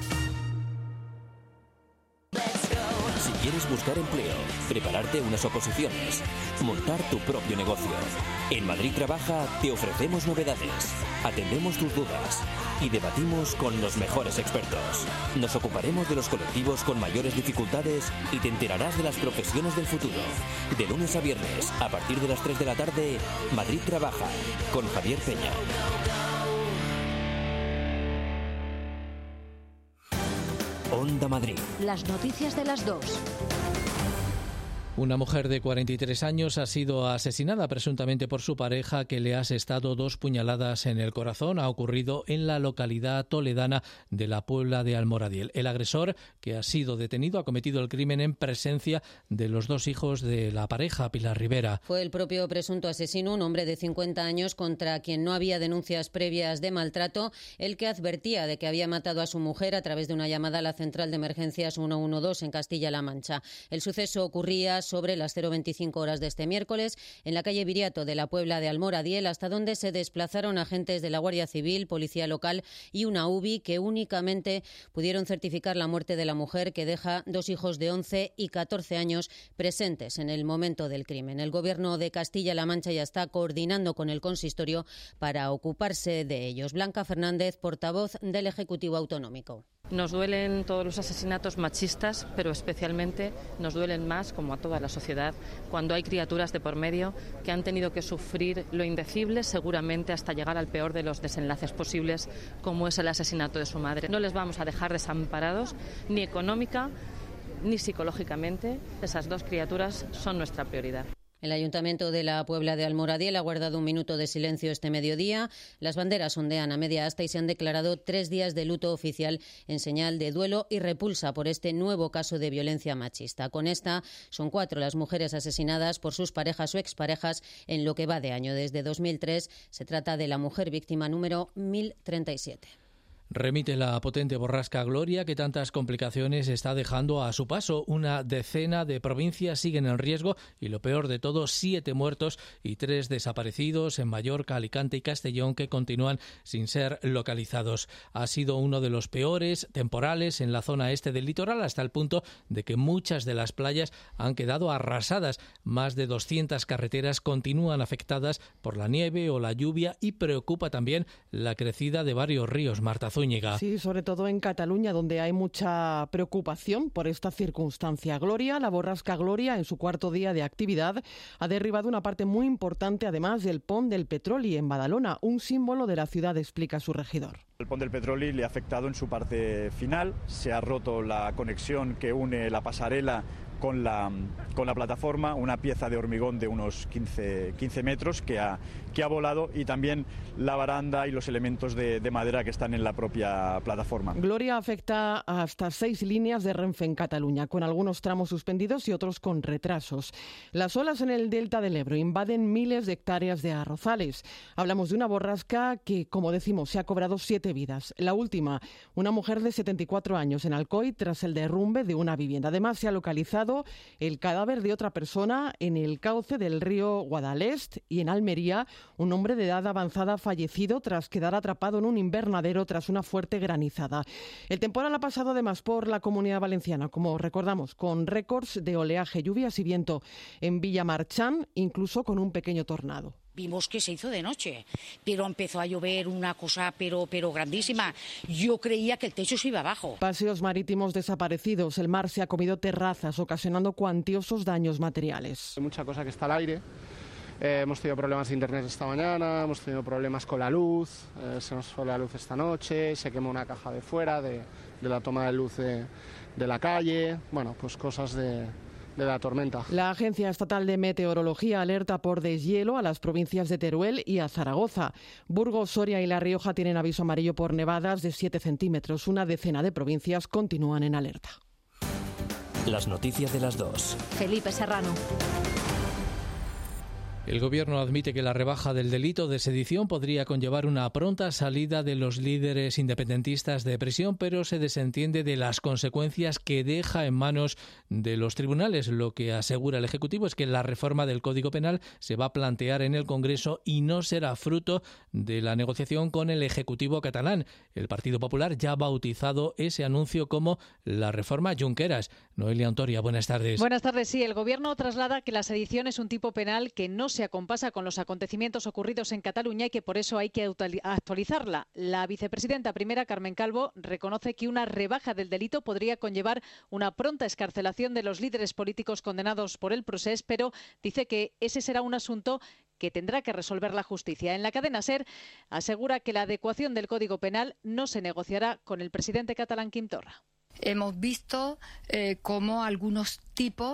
Si quieres buscar empleo, prepararte unas oposiciones, montar tu propio negocio. En Madrid Trabaja te ofrecemos novedades, atendemos tus dudas y debatimos con los mejores expertos. Nos ocuparemos de los colectivos con mayores dificultades y te enterarás de las profesiones del futuro. De lunes a viernes, a partir de las 3 de la tarde, Madrid Trabaja, con Javier Peña. Onda Madrid. Las noticias de las 2. Una mujer de 43 años ha sido asesinada presuntamente por su pareja, que le ha asestado 2 puñaladas en el corazón. Ha ocurrido en la localidad toledana de la Puebla de Almoradiel. El agresor, que ha sido detenido, ha cometido el crimen en presencia de los 2 hijos de la pareja, Pilar Rivera. Fue el propio presunto asesino, un hombre de 50 años contra quien no había denuncias previas de maltrato, el que advertía de que había matado a su mujer a través de una llamada a la central de emergencias 112 en Castilla-La Mancha. El suceso ocurría sobre las 0:25 horas de este miércoles en la calle Viriato de la Puebla de Almoradiel, hasta donde se desplazaron agentes de la Guardia Civil, Policía Local y una UBI, que únicamente pudieron certificar la muerte de la mujer, que deja 2 hijos de 11 y 14 años presentes en el momento del crimen. El Gobierno de Castilla-La Mancha ya está coordinando con el consistorio para ocuparse de ellos. Blanca Fernández, portavoz del Ejecutivo Autonómico. Nos duelen todos los asesinatos machistas, pero especialmente nos duelen más, como a toda la sociedad, cuando hay criaturas de por medio que han tenido que sufrir lo indecible, seguramente hasta llegar al peor de los desenlaces posibles, como es el asesinato de su madre. No les vamos a dejar desamparados, ni económica ni psicológicamente. Esas 2 criaturas son nuestra prioridad. El Ayuntamiento de la Puebla de Almoradiel ha guardado un minuto de silencio este mediodía. Las banderas ondean a media asta y se han declarado 3 días de luto oficial en señal de duelo y repulsa por este nuevo caso de violencia machista. Con esta, son 4 las mujeres asesinadas por sus parejas o exparejas en lo que va de año. Desde 2003 se trata de la mujer víctima número 1037. Remite la potente borrasca Gloria, que tantas complicaciones está dejando a su paso. Una decena de provincias siguen en riesgo y, lo peor de todo, 7 muertos y 3 desaparecidos en Mallorca, Alicante y Castellón, que continúan sin ser localizados. Ha sido uno de los peores temporales en la zona este del litoral, hasta el punto de que muchas de las playas han quedado arrasadas. Más de 200 carreteras continúan afectadas por la nieve o la lluvia y preocupa también la crecida de varios ríos. Marta Zúñiga. Sí, sobre todo en Cataluña, donde hay mucha preocupación por esta circunstancia. Gloria, la borrasca Gloria, en su 4º día de actividad, ha derribado una parte muy importante, además del Pont del Petroli en Badalona, un símbolo de la ciudad, explica su regidor. El Pont del Petroli le ha afectado en su parte final, se ha roto la conexión que une la pasarela con la plataforma, una pieza de hormigón de unos 15 metros que ha volado, y también la baranda y los elementos de madera que están en la propia plataforma. Gloria afecta a hasta 6 líneas de Renfe en Cataluña, con algunos tramos suspendidos y otros con retrasos. Las olas en el delta del Ebro invaden miles de hectáreas de arrozales. Hablamos de una borrasca que, como decimos, se ha cobrado 7 vidas. La última, una mujer de 74 años en Alcoy, tras el derrumbe de una vivienda. Además, se ha localizado el cadáver de otra persona en el cauce del río Guadalest, y en Almería, un hombre de edad avanzada fallecido tras quedar atrapado en un invernadero tras una fuerte granizada. El temporal ha pasado además por la Comunidad Valenciana, como recordamos, con récords de oleaje, lluvias y viento. En Villamarchán, incluso con un pequeño tornado. Vimos que se hizo de noche, pero empezó a llover una cosa pero grandísima. Yo creía que el techo se iba abajo. Paseos marítimos desaparecidos. El mar se ha comido terrazas, ocasionando cuantiosos daños materiales. Hay mucha cosa que está al aire. Hemos tenido problemas de internet esta mañana, hemos tenido problemas con la luz, se nos fue la luz esta noche, se quemó una caja de fuera de la toma de luz de la calle. Bueno, pues cosas de la tormenta. La Agencia Estatal de Meteorología alerta por deshielo a las provincias de Teruel y a Zaragoza. Burgos, Soria y La Rioja tienen aviso amarillo por nevadas de 7 centímetros. Una decena de provincias continúan en alerta. Las noticias de las 2. Felipe Serrano. El Gobierno admite que la rebaja del delito de sedición podría conllevar una pronta salida de los líderes independentistas de prisión, pero se desentiende de las consecuencias que deja en manos de los tribunales. Lo que asegura el Ejecutivo es que la reforma del Código Penal se va a plantear en el Congreso y no será fruto de la negociación con el Ejecutivo catalán. El Partido Popular ya ha bautizado ese anuncio como la reforma Junqueras. Noelia Ontoria, buenas tardes. Buenas tardes. Sí, el Gobierno traslada que la sedición es un tipo penal que no se acompasa con los acontecimientos ocurridos en Cataluña y que por eso hay que actualizarla. La vicepresidenta primera, Carmen Calvo, reconoce que una rebaja del delito podría conllevar una pronta excarcelación de los líderes políticos condenados por el procés, pero dice que ese será un asunto que tendrá que resolver la justicia. En la cadena SER asegura que la adecuación del Código Penal no se negociará con el presidente catalán Quim Torra. Hemos visto cómo algunos tipos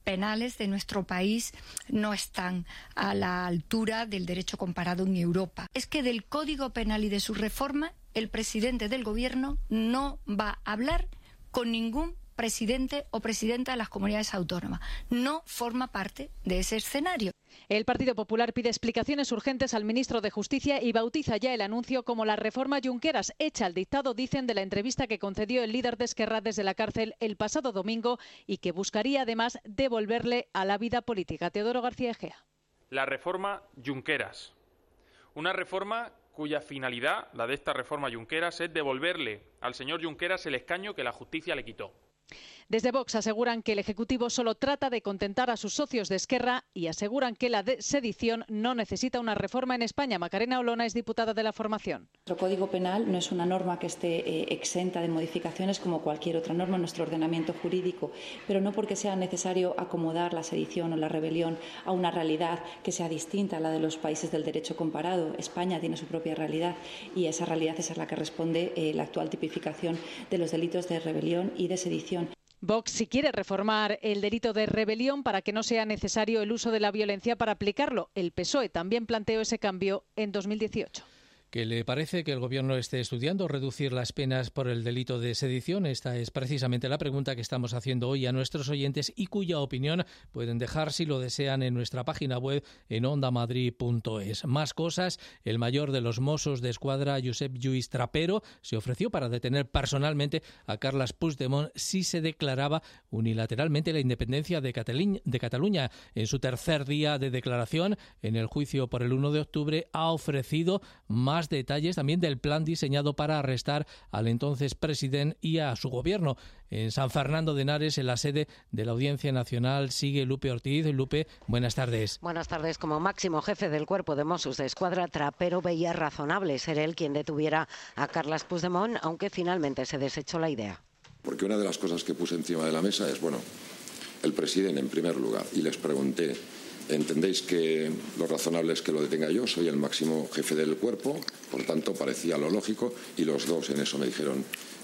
penales de nuestro país no están a la altura del derecho comparado en Europa. Es que del Código Penal y de su reforma, el presidente del Gobierno no va a hablar con ningún presidente o presidenta de las comunidades autónomas. No forma parte de ese escenario. El Partido Popular pide explicaciones urgentes al ministro de Justicia y bautiza ya el anuncio como la reforma Junqueras, hecha al dictado, dicen, de la entrevista que concedió el líder de Esquerra desde la cárcel el pasado domingo y que buscaría además devolverle a la vida política. Teodoro García Egea. La reforma Junqueras. Una reforma cuya finalidad, la de esta reforma Junqueras, es devolverle al señor Junqueras el escaño que la justicia le quitó. Desde Vox aseguran que el Ejecutivo solo trata de contentar a sus socios de Esquerra y aseguran que la sedición no necesita una reforma en España. Macarena Olona es diputada de la formación. Nuestro Código Penal no es una norma que esté exenta de modificaciones como cualquier otra norma en nuestro ordenamiento jurídico, pero no porque sea necesario acomodar la sedición o la rebelión a una realidad que sea distinta a la de los países del derecho comparado. España tiene su propia realidad y esa realidad es a la que responde la actual tipificación de los delitos de rebelión y de sedición. Vox si quiere reformar el delito de rebelión para que no sea necesario el uso de la violencia para aplicarlo. El PSOE también planteó ese cambio en 2018. ¿Qué le parece que el Gobierno esté estudiando reducir las penas por el delito de sedición? Esta es precisamente la pregunta que estamos haciendo hoy a nuestros oyentes y cuya opinión pueden dejar, si lo desean, en nuestra página web en ondamadrid.es. Más cosas, el mayor de los Mossos de Escuadra, Josep Lluís Trapero, se ofreció para detener personalmente a Carles Puigdemont si se declaraba unilateralmente la independencia de Cataluña. En su tercer día de declaración, en el juicio por el 1 de octubre, ha ofrecido más detalles también del plan diseñado para arrestar al entonces presidente y a su gobierno. En San Fernando de Henares, en la sede de la Audiencia Nacional, sigue Lupe Ortiz. Lupe, buenas tardes. Buenas tardes. Como máximo jefe del Cuerpo de Mossos de Escuadra, Trapero veía razonable ser él quien detuviera a Carles Puigdemont, aunque finalmente se desechó la idea. Porque una de las cosas que puse encima de la mesa es, el presidente en primer lugar, y les pregunté, ¿entendéis que lo razonable es que lo detenga yo? Soy el máximo jefe del cuerpo, por tanto parecía lo lógico, y los dos en eso me dijeron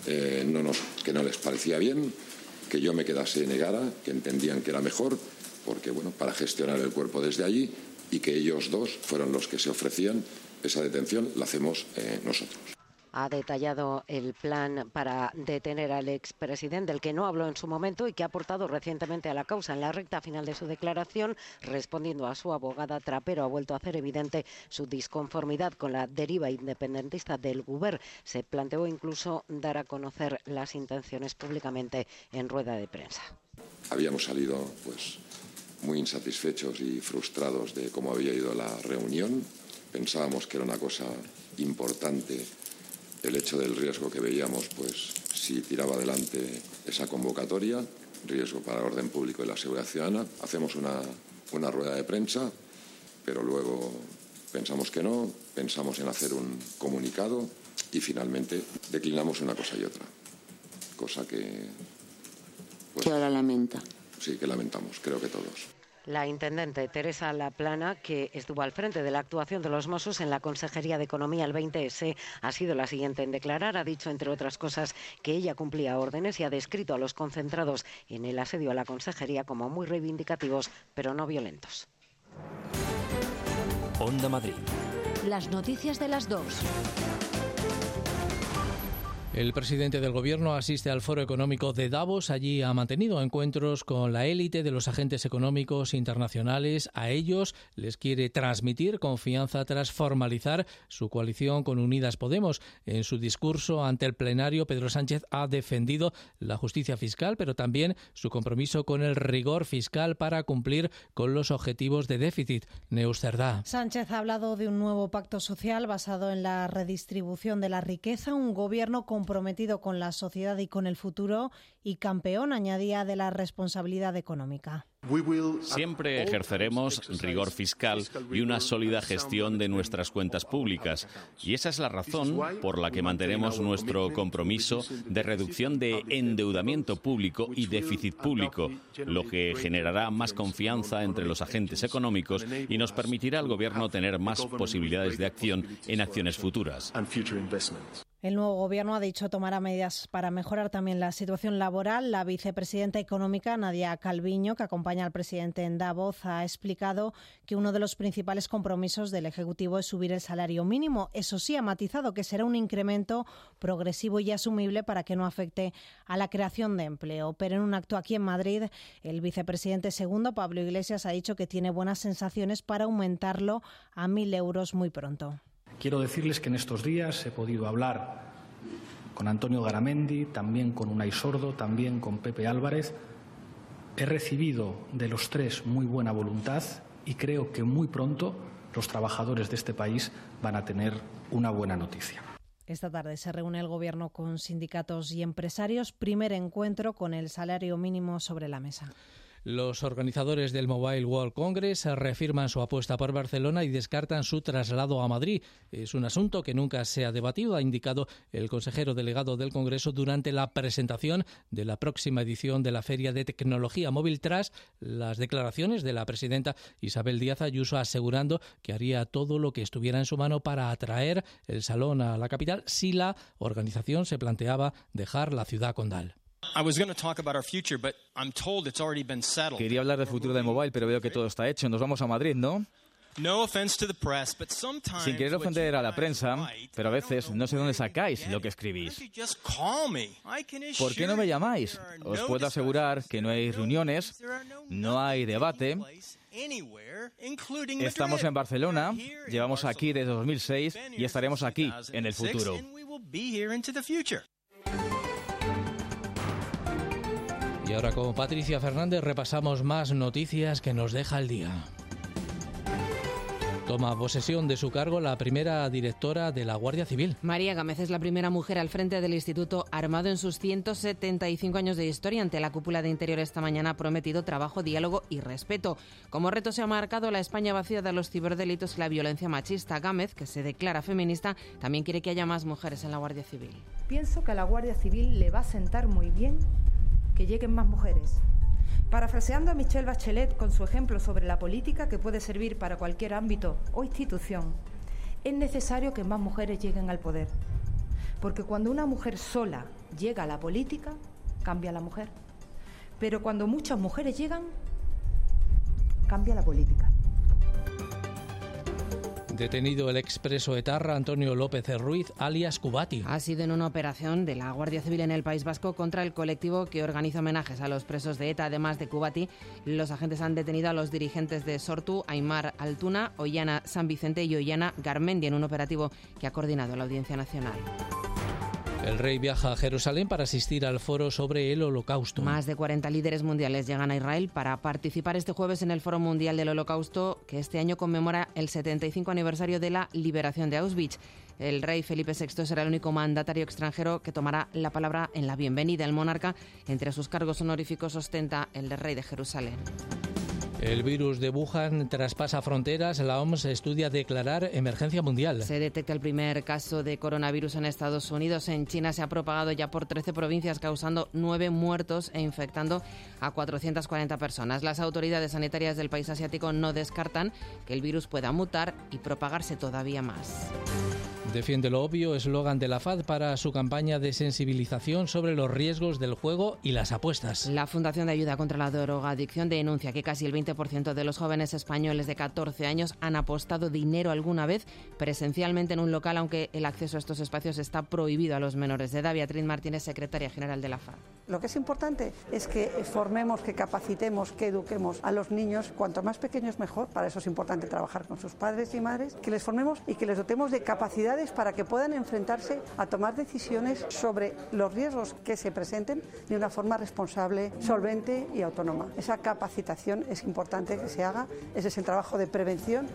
que no les parecía bien, que yo me quedase negada, que entendían que era mejor, porque para gestionar el cuerpo desde allí, y que ellos dos fueron los que se ofrecían esa detención, la hacemos nosotros. Ha detallado el plan para detener al expresidente, del que no habló en su momento y que ha aportado recientemente a la causa. En la recta final de su declaración, respondiendo a su abogada, Trapero ha vuelto a hacer evidente su disconformidad con la deriva independentista del Govern. Se planteó incluso dar a conocer las intenciones públicamente en rueda de prensa. Habíamos salido muy insatisfechos y frustrados de cómo había ido la reunión. Pensábamos que era una cosa importante el hecho del riesgo que veíamos, si tiraba adelante esa convocatoria, riesgo para el orden público y la seguridad ciudadana. Hacemos una rueda de prensa, pero luego pensamos que no, pensamos en hacer un comunicado y finalmente declinamos una cosa y otra. Cosa que... ¿Que ahora lamenta? Sí, que lamentamos, creo que todos. La intendente Teresa Laplana, que estuvo al frente de la actuación de los Mossos en la Consejería de Economía el 20S, ha sido la siguiente en declarar. Ha dicho, entre otras cosas, que ella cumplía órdenes y ha descrito a los concentrados en el asedio a la Consejería como muy reivindicativos, pero no violentos. Onda Madrid. Las noticias de las 2. El presidente del Gobierno asiste al Foro Económico de Davos. Allí ha mantenido encuentros con la élite de los agentes económicos internacionales. A ellos les quiere transmitir confianza tras formalizar su coalición con Unidas Podemos. En su discurso ante el plenario, Pedro Sánchez ha defendido la justicia fiscal, pero también su compromiso con el rigor fiscal para cumplir con los objetivos de déficit. Neus Cerdá. Sánchez ha hablado de un nuevo pacto social basado en la redistribución de la riqueza, un gobierno comprometido con la sociedad y con el futuro y campeón, añadía, de la responsabilidad económica. Siempre ejerceremos rigor fiscal y una sólida gestión de nuestras cuentas públicas. Y esa es la razón por la que mantenemos nuestro compromiso de reducción de endeudamiento público y déficit público, lo que generará más confianza entre los agentes económicos y nos permitirá al Gobierno tener más posibilidades de acción en acciones futuras. El nuevo gobierno ha dicho tomará medidas para mejorar también la situación laboral. La vicepresidenta económica, Nadia Calviño, que acompaña al presidente en Davos, ha explicado que uno de los principales compromisos del Ejecutivo es subir el salario mínimo. Eso sí, ha matizado que será un incremento progresivo y asumible para que no afecte a la creación de empleo. Pero en un acto aquí en Madrid, el vicepresidente segundo, Pablo Iglesias, ha dicho que tiene buenas sensaciones para aumentarlo a 1.000 euros muy pronto. Quiero decirles que en estos días he podido hablar con Antonio Garamendi, también con Unai Sordo, también con Pepe Álvarez. He recibido de los tres muy buena voluntad y creo que muy pronto los trabajadores de este país van a tener una buena noticia. Esta tarde se reúne el Gobierno con sindicatos y empresarios. Primer encuentro con el salario mínimo sobre la mesa. Los organizadores del Mobile World Congress reafirman su apuesta por Barcelona y descartan su traslado a Madrid. Es un asunto que nunca se ha debatido, ha indicado el consejero delegado del Congreso durante la presentación de la próxima edición de la Feria de Tecnología Móvil, tras las declaraciones de la presidenta Isabel Díaz Ayuso asegurando que haría todo lo que estuviera en su mano para atraer el salón a la capital si la organización se planteaba dejar la ciudad condal. Quería hablar del futuro de Mobile, pero veo que todo está hecho. Nos vamos a Madrid, ¿no? Sin querer ofender a la prensa, pero a veces no sé dónde sacáis lo que escribís. ¿Por qué no me llamáis? Os puedo asegurar que no hay reuniones, no hay debate. Estamos en Barcelona, llevamos aquí desde 2006 y estaremos aquí en el futuro. Y ahora con Patricia Fernández repasamos más noticias que nos deja el día. Toma posesión de su cargo la primera directora de la Guardia Civil. María Gámez es la primera mujer al frente del Instituto Armado en sus 175 años de historia. Ante la cúpula de Interior esta mañana ha prometido trabajo, diálogo y respeto. Como reto se ha marcado la España vacía de los ciberdelitos y la violencia machista. Gámez, que se declara feminista, también quiere que haya más mujeres en la Guardia Civil. Pienso que a la Guardia Civil le va a sentar muy bien que lleguen más mujeres. Parafraseando a Michelle Bachelet con su ejemplo sobre la política que puede servir para cualquier ámbito o institución, es necesario que más mujeres lleguen al poder. Porque cuando una mujer sola llega a la política, cambia la mujer. Pero cuando muchas mujeres llegan, cambia la política. Detenido el expreso etarra Antonio López Ruiz, alias Cubati. Ha sido en una operación de la Guardia Civil en el País Vasco contra el colectivo que organiza homenajes a los presos de ETA. Además de Cubati, los agentes han detenido a los dirigentes de Sortu, Aimar Altuna, Ollana San Vicente y Ollana Garmendia en un operativo que ha coordinado la Audiencia Nacional. El rey viaja a Jerusalén para asistir al foro sobre el Holocausto. Más de 40 líderes mundiales llegan a Israel para participar este jueves en el Foro Mundial del Holocausto, que este año conmemora el 75 aniversario de la liberación de Auschwitz. El rey Felipe VI será el único mandatario extranjero que tomará la palabra en la bienvenida. El monarca, entre sus cargos honoríficos, ostenta el de rey de Jerusalén. El virus de Wuhan traspasa fronteras. La OMS estudia declarar emergencia mundial. Se detecta el primer caso de coronavirus en Estados Unidos. En China se ha propagado ya por 13 provincias, causando 9 muertos e infectando a 440 personas. Las autoridades sanitarias del país asiático no descartan que el virus pueda mutar y propagarse todavía más. Defiende lo obvio, eslogan de la FAD para su campaña de sensibilización sobre los riesgos del juego y las apuestas. La Fundación de Ayuda contra la Drogadicción denuncia que casi el 20% de los jóvenes españoles de 14 años han apostado dinero alguna vez presencialmente en un local, aunque el acceso a estos espacios está prohibido a los menores de edad. Beatriz Martínez, secretaria general de la FAD. Lo que es importante es que formemos, que capacitemos, que eduquemos a los niños, cuanto más pequeños mejor. Para eso es importante trabajar con sus padres y madres, que les formemos y que les dotemos de capacidades para que puedan enfrentarse a tomar decisiones sobre los riesgos que se presenten de una forma responsable, solvente y autónoma. Esa capacitación es importante que se haga, ese es el trabajo de prevención.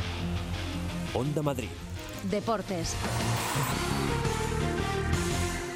Onda Madrid. Deportes.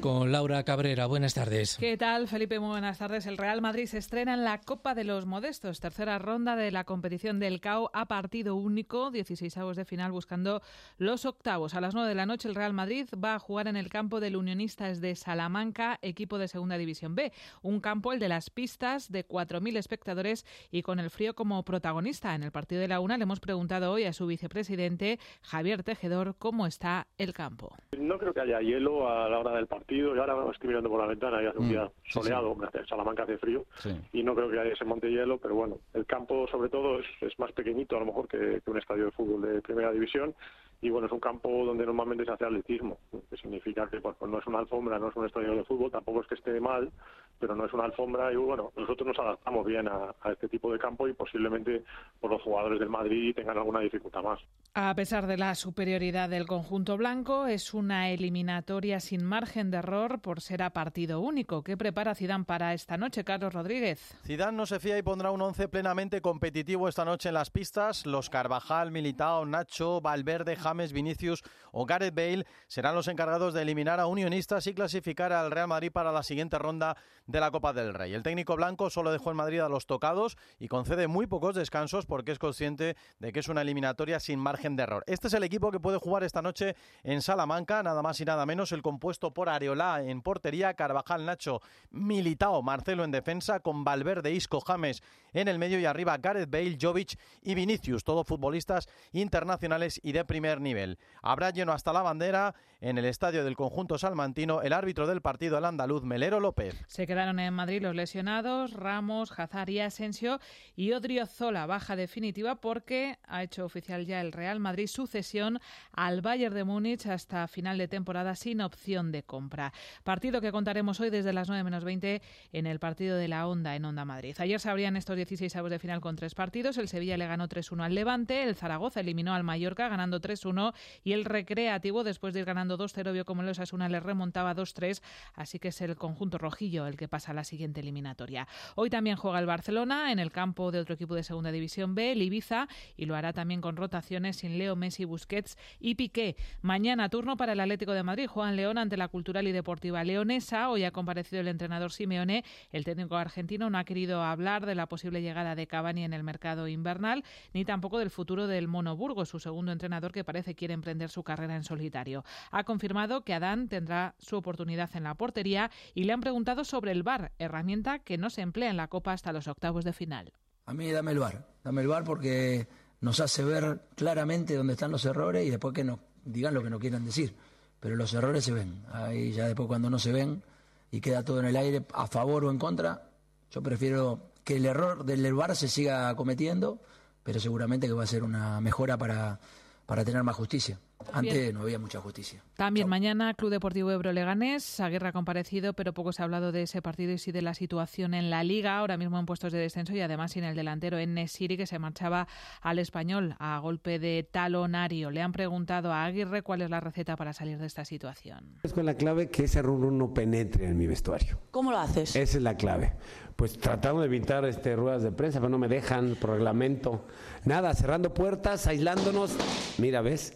Con Laura Cabrera, buenas tardes. ¿Qué tal, Felipe? Muy buenas tardes. El Real Madrid se estrena en la Copa de los Modestos, tercera ronda de la competición del CAO a partido único, 16avos de final buscando los octavos. A las 9 de la noche el Real Madrid va a jugar en el campo del Unionistas de Salamanca, equipo de Segunda División B. Un campo, el de las pistas, de 4.000 espectadores y con el frío como protagonista. En el partido de la una le hemos preguntado hoy a su vicepresidente, Javier Tejedor, cómo está el campo. No creo que haya hielo a la hora del partido. Y ahora estoy mirando por la ventana y hace un día soleado, en Salamanca hace frío y no creo que haya ese monte hielo, pero bueno, el campo sobre todo es más pequeñito a lo mejor que un estadio de fútbol de primera división y bueno, es un campo donde normalmente se hace atletismo, que significa que pues no es una alfombra, no es un estadio de fútbol, tampoco es que esté mal, pero no es una alfombra y bueno, nosotros nos adaptamos bien a este tipo de campo y posiblemente por los jugadores del Madrid tengan alguna dificultad más. A pesar de la superioridad del conjunto blanco, es una eliminatoria sin margen de error por ser a partido único. ¿Qué prepara Zidane para esta noche, Carlos Rodríguez? Zidane no se fía y pondrá un 11 plenamente competitivo esta noche en las pistas. Los Carvajal, Militao, Nacho, Valverde, James, Vinicius o Gareth Bale serán los encargados de eliminar a Unionistas y clasificar al Real Madrid para la siguiente ronda de la Copa del Rey. El técnico blanco solo dejó en Madrid a los tocados y concede muy pocos descansos porque es consciente de que es una eliminatoria sin margen de error. Este es el equipo que puede jugar esta noche en Salamanca, nada más y nada menos, el compuesto por Areola en portería, Carvajal, Nacho, Militao, Marcelo en defensa, con Valverde, Isco, James en el medio y arriba Gareth Bale, Jovic y Vinicius, todos futbolistas internacionales y de primer nivel. Habrá lleno hasta la bandera en el estadio del conjunto salmantino. El árbitro del partido, el andaluz Melero López. Se quedaron en Madrid los lesionados Ramos, Hazard y Asensio y Odriozola, baja definitiva porque ha hecho oficial ya el Real Madrid su cesión al Bayern de Múnich hasta final de temporada sin opción de compra. Partido que contaremos hoy desde las 9 menos 20 en el partido de la Onda en Onda Madrid. Ayer se abrían estos 16avos de final con 3 partidos. El Sevilla le ganó 3-1 al Levante, el Zaragoza eliminó al Mallorca ganando 3-1 y el Recreativo, después de ir ganando 2-0, vio como el Osasuna le remontaba 2-3, así que es el conjunto rojillo el que pasa a la siguiente eliminatoria. Hoy también juega el Barcelona en el campo de otro equipo de Segunda División B, el Ibiza, y lo hará también con rotaciones sin Leo Messi, Busquets y Piqué. Mañana turno para el Atlético de Madrid, juega en León ante la Cultural y Deportiva Leonesa. Hoy ha comparecido el entrenador Simeone. El técnico argentino no ha querido hablar de la posible llegada de Cavani en el mercado invernal, ni tampoco del futuro del Mono Burgos, su segundo entrenador que parece quiere emprender su carrera en solitario. Ha confirmado que Adán tendrá su oportunidad en la portería y le han preguntado sobre el VAR, herramienta que no se emplea en la Copa hasta los octavos de final. A mí dame el VAR porque nos hace ver claramente dónde están los errores y después que nos digan lo que no quieran decir. Pero los errores se ven. Ahí ya después cuando no se ven y queda todo en el aire a favor o en contra, yo prefiero que el error del VAR se siga cometiendo, pero seguramente que va a ser una mejora para tener más justicia. Antes no había mucha justicia. También mañana, Club Deportivo Ebro Leganés. Aguirre ha comparecido, pero poco se ha hablado de ese partido y sí de la situación en la Liga, ahora mismo en puestos de descenso y además sin el delantero En-Nesyri, que se marchaba al Español a golpe de talonario. Le han preguntado a Aguirre cuál es la receta para salir de esta situación. Es con la clave que ese run no penetre en mi vestuario. ¿Cómo lo haces? Esa es la clave. Pues tratando de evitar ruedas de prensa, pero no me dejan por reglamento. Nada, cerrando puertas, aislándonos. Mira, ¿ves?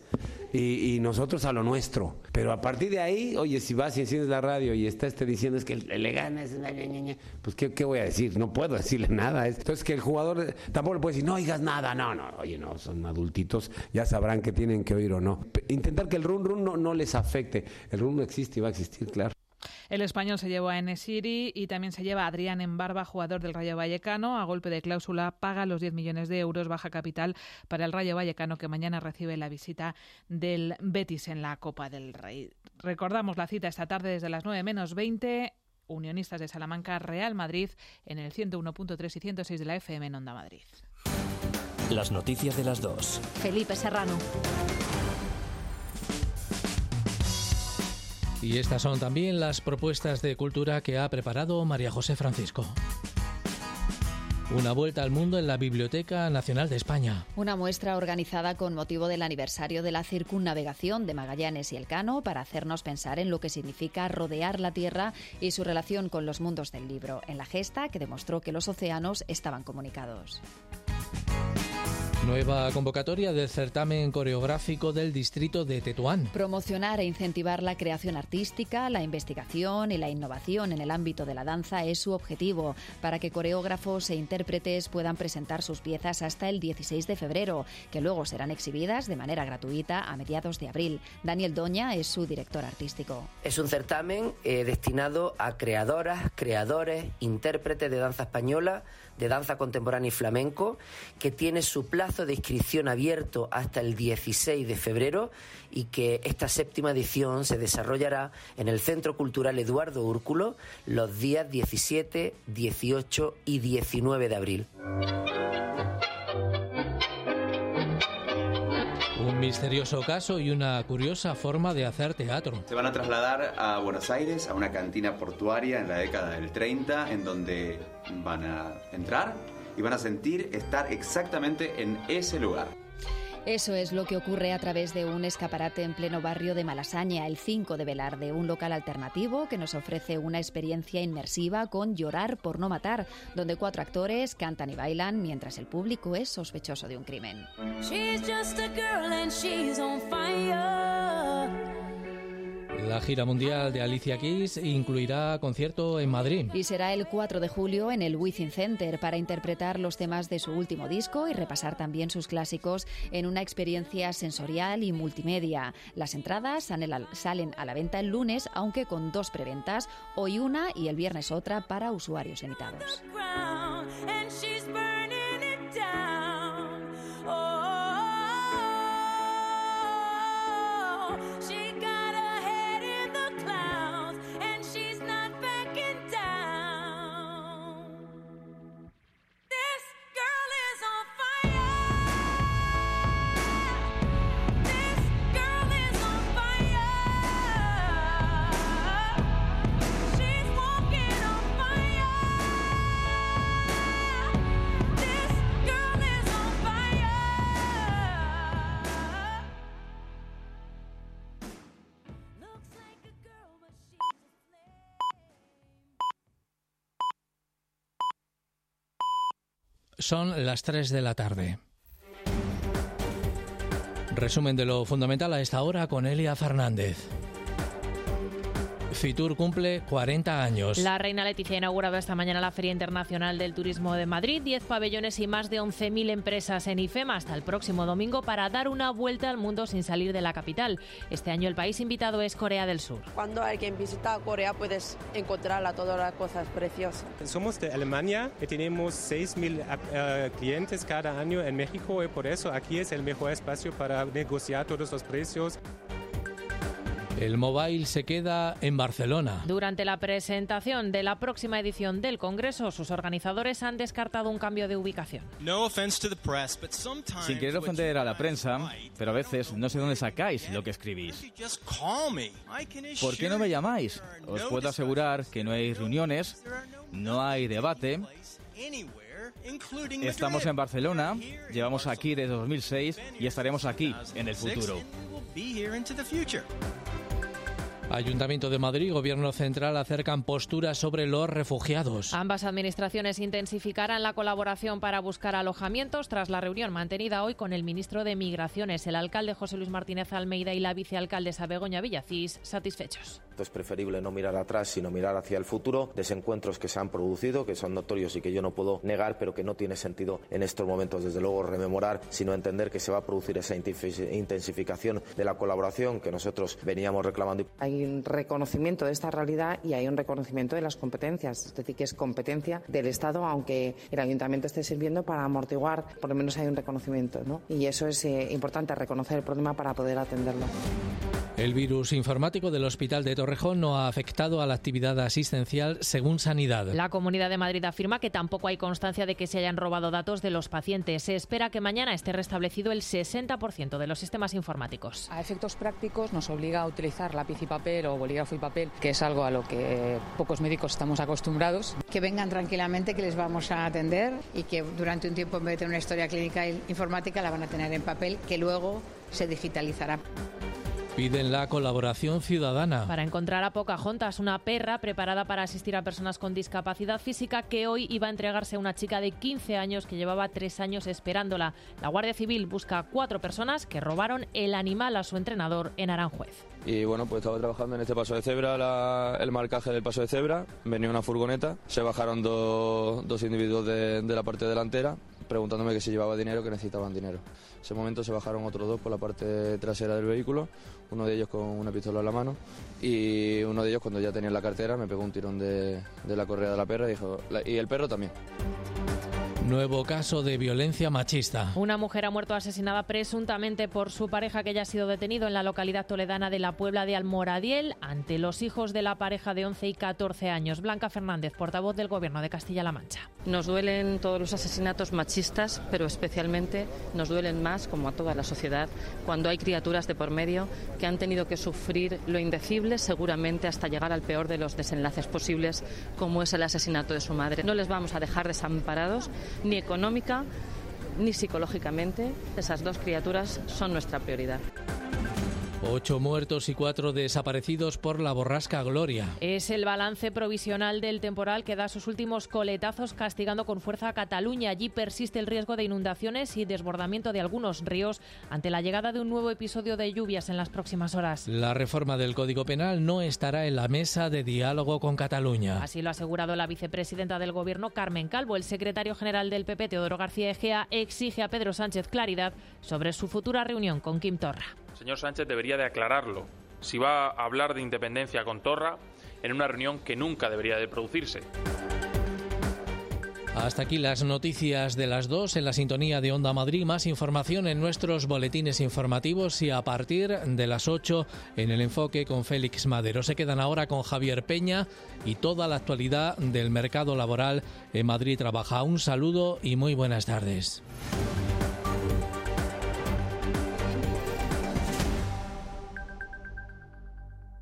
Y nosotros a lo nuestro. Pero a partir de ahí, oye, si vas y enciendes la radio y está diciendo es que le ganas, pues ¿qué voy a decir? No puedo decirle nada. Entonces que el jugador tampoco le puede decir, no digas nada, no, oye, no, son adultitos, ya sabrán que tienen que oír o no. Intentar que el run no les afecte. El run no existe y va a existir, claro. El Español se llevó a En-Nesyri y también se lleva a Adrián Embarba, jugador del Rayo Vallecano. A golpe de cláusula paga los 10 millones de euros, baja capital para el Rayo Vallecano, que mañana recibe la visita del Betis en la Copa del Rey. Recordamos la cita esta tarde desde las 9 menos 20. Unionistas de Salamanca, Real Madrid, en el 101.3 y 106 de la FM en Onda Madrid. Las noticias de las 2. Felipe Serrano. Y estas son también las propuestas de cultura que ha preparado María José Francisco. Una vuelta al mundo en la Biblioteca Nacional de España. Una muestra organizada con motivo del aniversario de la circunnavegación de Magallanes y Elcano para hacernos pensar en lo que significa rodear la Tierra y su relación con los mundos del libro, en la gesta que demostró que los océanos estaban comunicados. Nueva convocatoria del certamen coreográfico del distrito de Tetuán. Promocionar e incentivar la creación artística, la investigación y la innovación en el ámbito de la danza es su objetivo, para que coreógrafos e intérpretes puedan presentar sus piezas hasta el 16 de febrero, que luego serán exhibidas de manera gratuita a mediados de abril. Daniel Doña es su director artístico. Es un certamen destinado a creadoras, creadores, intérpretes de danza española, de danza contemporánea y flamenco, que tiene su plazo de inscripción abierto hasta el 16 de febrero y que esta 7ª edición se desarrollará en el Centro Cultural Eduardo Úrculo los días 17, 18 y 19 de abril. Un misterioso caso y una curiosa forma de hacer teatro. Se van a trasladar a Buenos Aires, a una cantina portuaria en la década del 30, en donde van a entrar y van a sentir estar exactamente en ese lugar. Eso es lo que ocurre a través de un escaparate en pleno barrio de Malasaña, el 5 de Velarde, un local alternativo que nos ofrece una experiencia inmersiva con Llorar por no matar, donde 4 actores cantan y bailan mientras el público es sospechoso de un crimen. La gira mundial de Alicia Keys incluirá concierto en Madrid. Y será el 4 de julio en el Wizzing Center para interpretar los temas de su último disco y repasar también sus clásicos en una experiencia sensorial y multimedia. Las entradas salen a la venta el lunes, aunque con 2 preventas, hoy una y el viernes otra para usuarios limitados. Son las 3 de la tarde. Resumen de lo fundamental a esta hora con Elia Fernández. Fitur cumple 40 años. La reina Leticia ha inaugurado esta mañana la Feria Internacional del Turismo de Madrid, 10 pabellones y más de 11.000 empresas en IFEMA hasta el próximo domingo para dar una vuelta al mundo sin salir de la capital. Este año el país invitado es Corea del Sur. Cuando alguien visita Corea puedes encontrarla todas las cosas preciosas. Somos de Alemania y tenemos 6.000 clientes cada año en México y por eso aquí es el mejor espacio para negociar todos los precios. El Mobile se queda en Barcelona. Durante la presentación de la próxima edición del Congreso, sus organizadores han descartado un cambio de ubicación. Sin querer ofender a la prensa, pero a veces no sé dónde sacáis lo que escribís. ¿Por qué no me llamáis? Os puedo asegurar que no hay reuniones, no hay debate. Estamos en Barcelona, llevamos aquí desde 2006 y estaremos aquí en el futuro. Ayuntamiento de Madrid y Gobierno Central acercan posturas sobre los refugiados. Ambas administraciones intensificarán la colaboración para buscar alojamientos tras la reunión mantenida hoy con el ministro de Migraciones, el alcalde José Luis Martínez Almeida y la vicealcaldesa Begoña Villacís, satisfechos. Es preferible no mirar atrás, sino mirar hacia el futuro. Desencuentros que se han producido, que son notorios y que yo no puedo negar, pero que no tiene sentido en estos momentos, desde luego, rememorar, sino entender que se va a producir esa intensificación de la colaboración que nosotros veníamos reclamando. Hay un reconocimiento de esta realidad y hay un reconocimiento de las competencias, es decir, que es competencia del Estado, aunque el Ayuntamiento esté sirviendo para amortiguar, por lo menos hay un reconocimiento, ¿no? Y eso es importante, reconocer el problema para poder atenderlo. El virus informático del Hospital de Torrejón no ha afectado a la actividad asistencial, según Sanidad. La Comunidad de Madrid afirma que tampoco hay constancia de que se hayan robado datos de los pacientes. Se espera que mañana esté restablecido el 60% de los sistemas informáticos. A efectos prácticos nos obliga a utilizar lápiz y papel o bolígrafo y papel, que es algo a lo que pocos médicos estamos acostumbrados. Que vengan tranquilamente, que les vamos a atender y que durante un tiempo, en vez de tener una historia clínica informática, la van a tener en papel, que luego se digitalizará. Piden la colaboración ciudadana para encontrar a Pocahontas, una perra preparada para asistir a personas con discapacidad física que hoy iba a entregarse a una chica de 15 años que llevaba 3 años esperándola. La Guardia Civil busca a 4 personas que robaron el animal a su entrenador en Aranjuez. Y bueno, pues estaba trabajando en este paso de cebra, el marcaje del paso de cebra, venía una furgoneta, se bajaron dos individuos de la parte delantera, preguntándome que si llevaba dinero, que necesitaban dinero. En ese momento se bajaron otros 2 por la parte trasera del vehículo, uno de ellos con una pistola en la mano, y uno de ellos, cuando ya tenía la cartera, me pegó un tirón de la correa de la perra y dijo, y el perro también. Nuevo caso de violencia machista. Una mujer ha muerto asesinada presuntamente por su pareja, que ya ha sido detenido en la localidad toledana de la Puebla de Almoradiel ante los hijos de la pareja de 11 y 14 años. Blanca Fernández, portavoz del Gobierno de Castilla-La Mancha. Nos duelen todos los asesinatos machistas, pero especialmente nos duelen más, como a toda la sociedad, cuando hay criaturas de por medio que han tenido que sufrir lo indecible, seguramente hasta llegar al peor de los desenlaces posibles, como es el asesinato de su madre. No les vamos a dejar desamparados, ni económica ni psicológicamente. Esas 2 criaturas son nuestra prioridad. 8 muertos y 4 desaparecidos por la borrasca Gloria. Es el balance provisional del temporal que da sus últimos coletazos castigando con fuerza a Cataluña. Allí persiste el riesgo de inundaciones y desbordamiento de algunos ríos ante la llegada de un nuevo episodio de lluvias en las próximas horas. La reforma del Código Penal no estará en la mesa de diálogo con Cataluña. Así lo ha asegurado la vicepresidenta del Gobierno, Carmen Calvo. El secretario general del PP, Teodoro García Egea, exige a Pedro Sánchez claridad sobre su futura reunión con Quim Torra. El señor Sánchez debería de aclararlo, si va a hablar de independencia con Torra en una reunión que nunca debería de producirse. Hasta aquí las noticias de las 2 en la sintonía de Onda Madrid. Más información en nuestros boletines informativos y a partir de las 8 en El Enfoque con Félix Madero. Se quedan ahora con Javier Peña y toda la actualidad del mercado laboral en Madrid Trabaja. Un saludo y muy buenas tardes.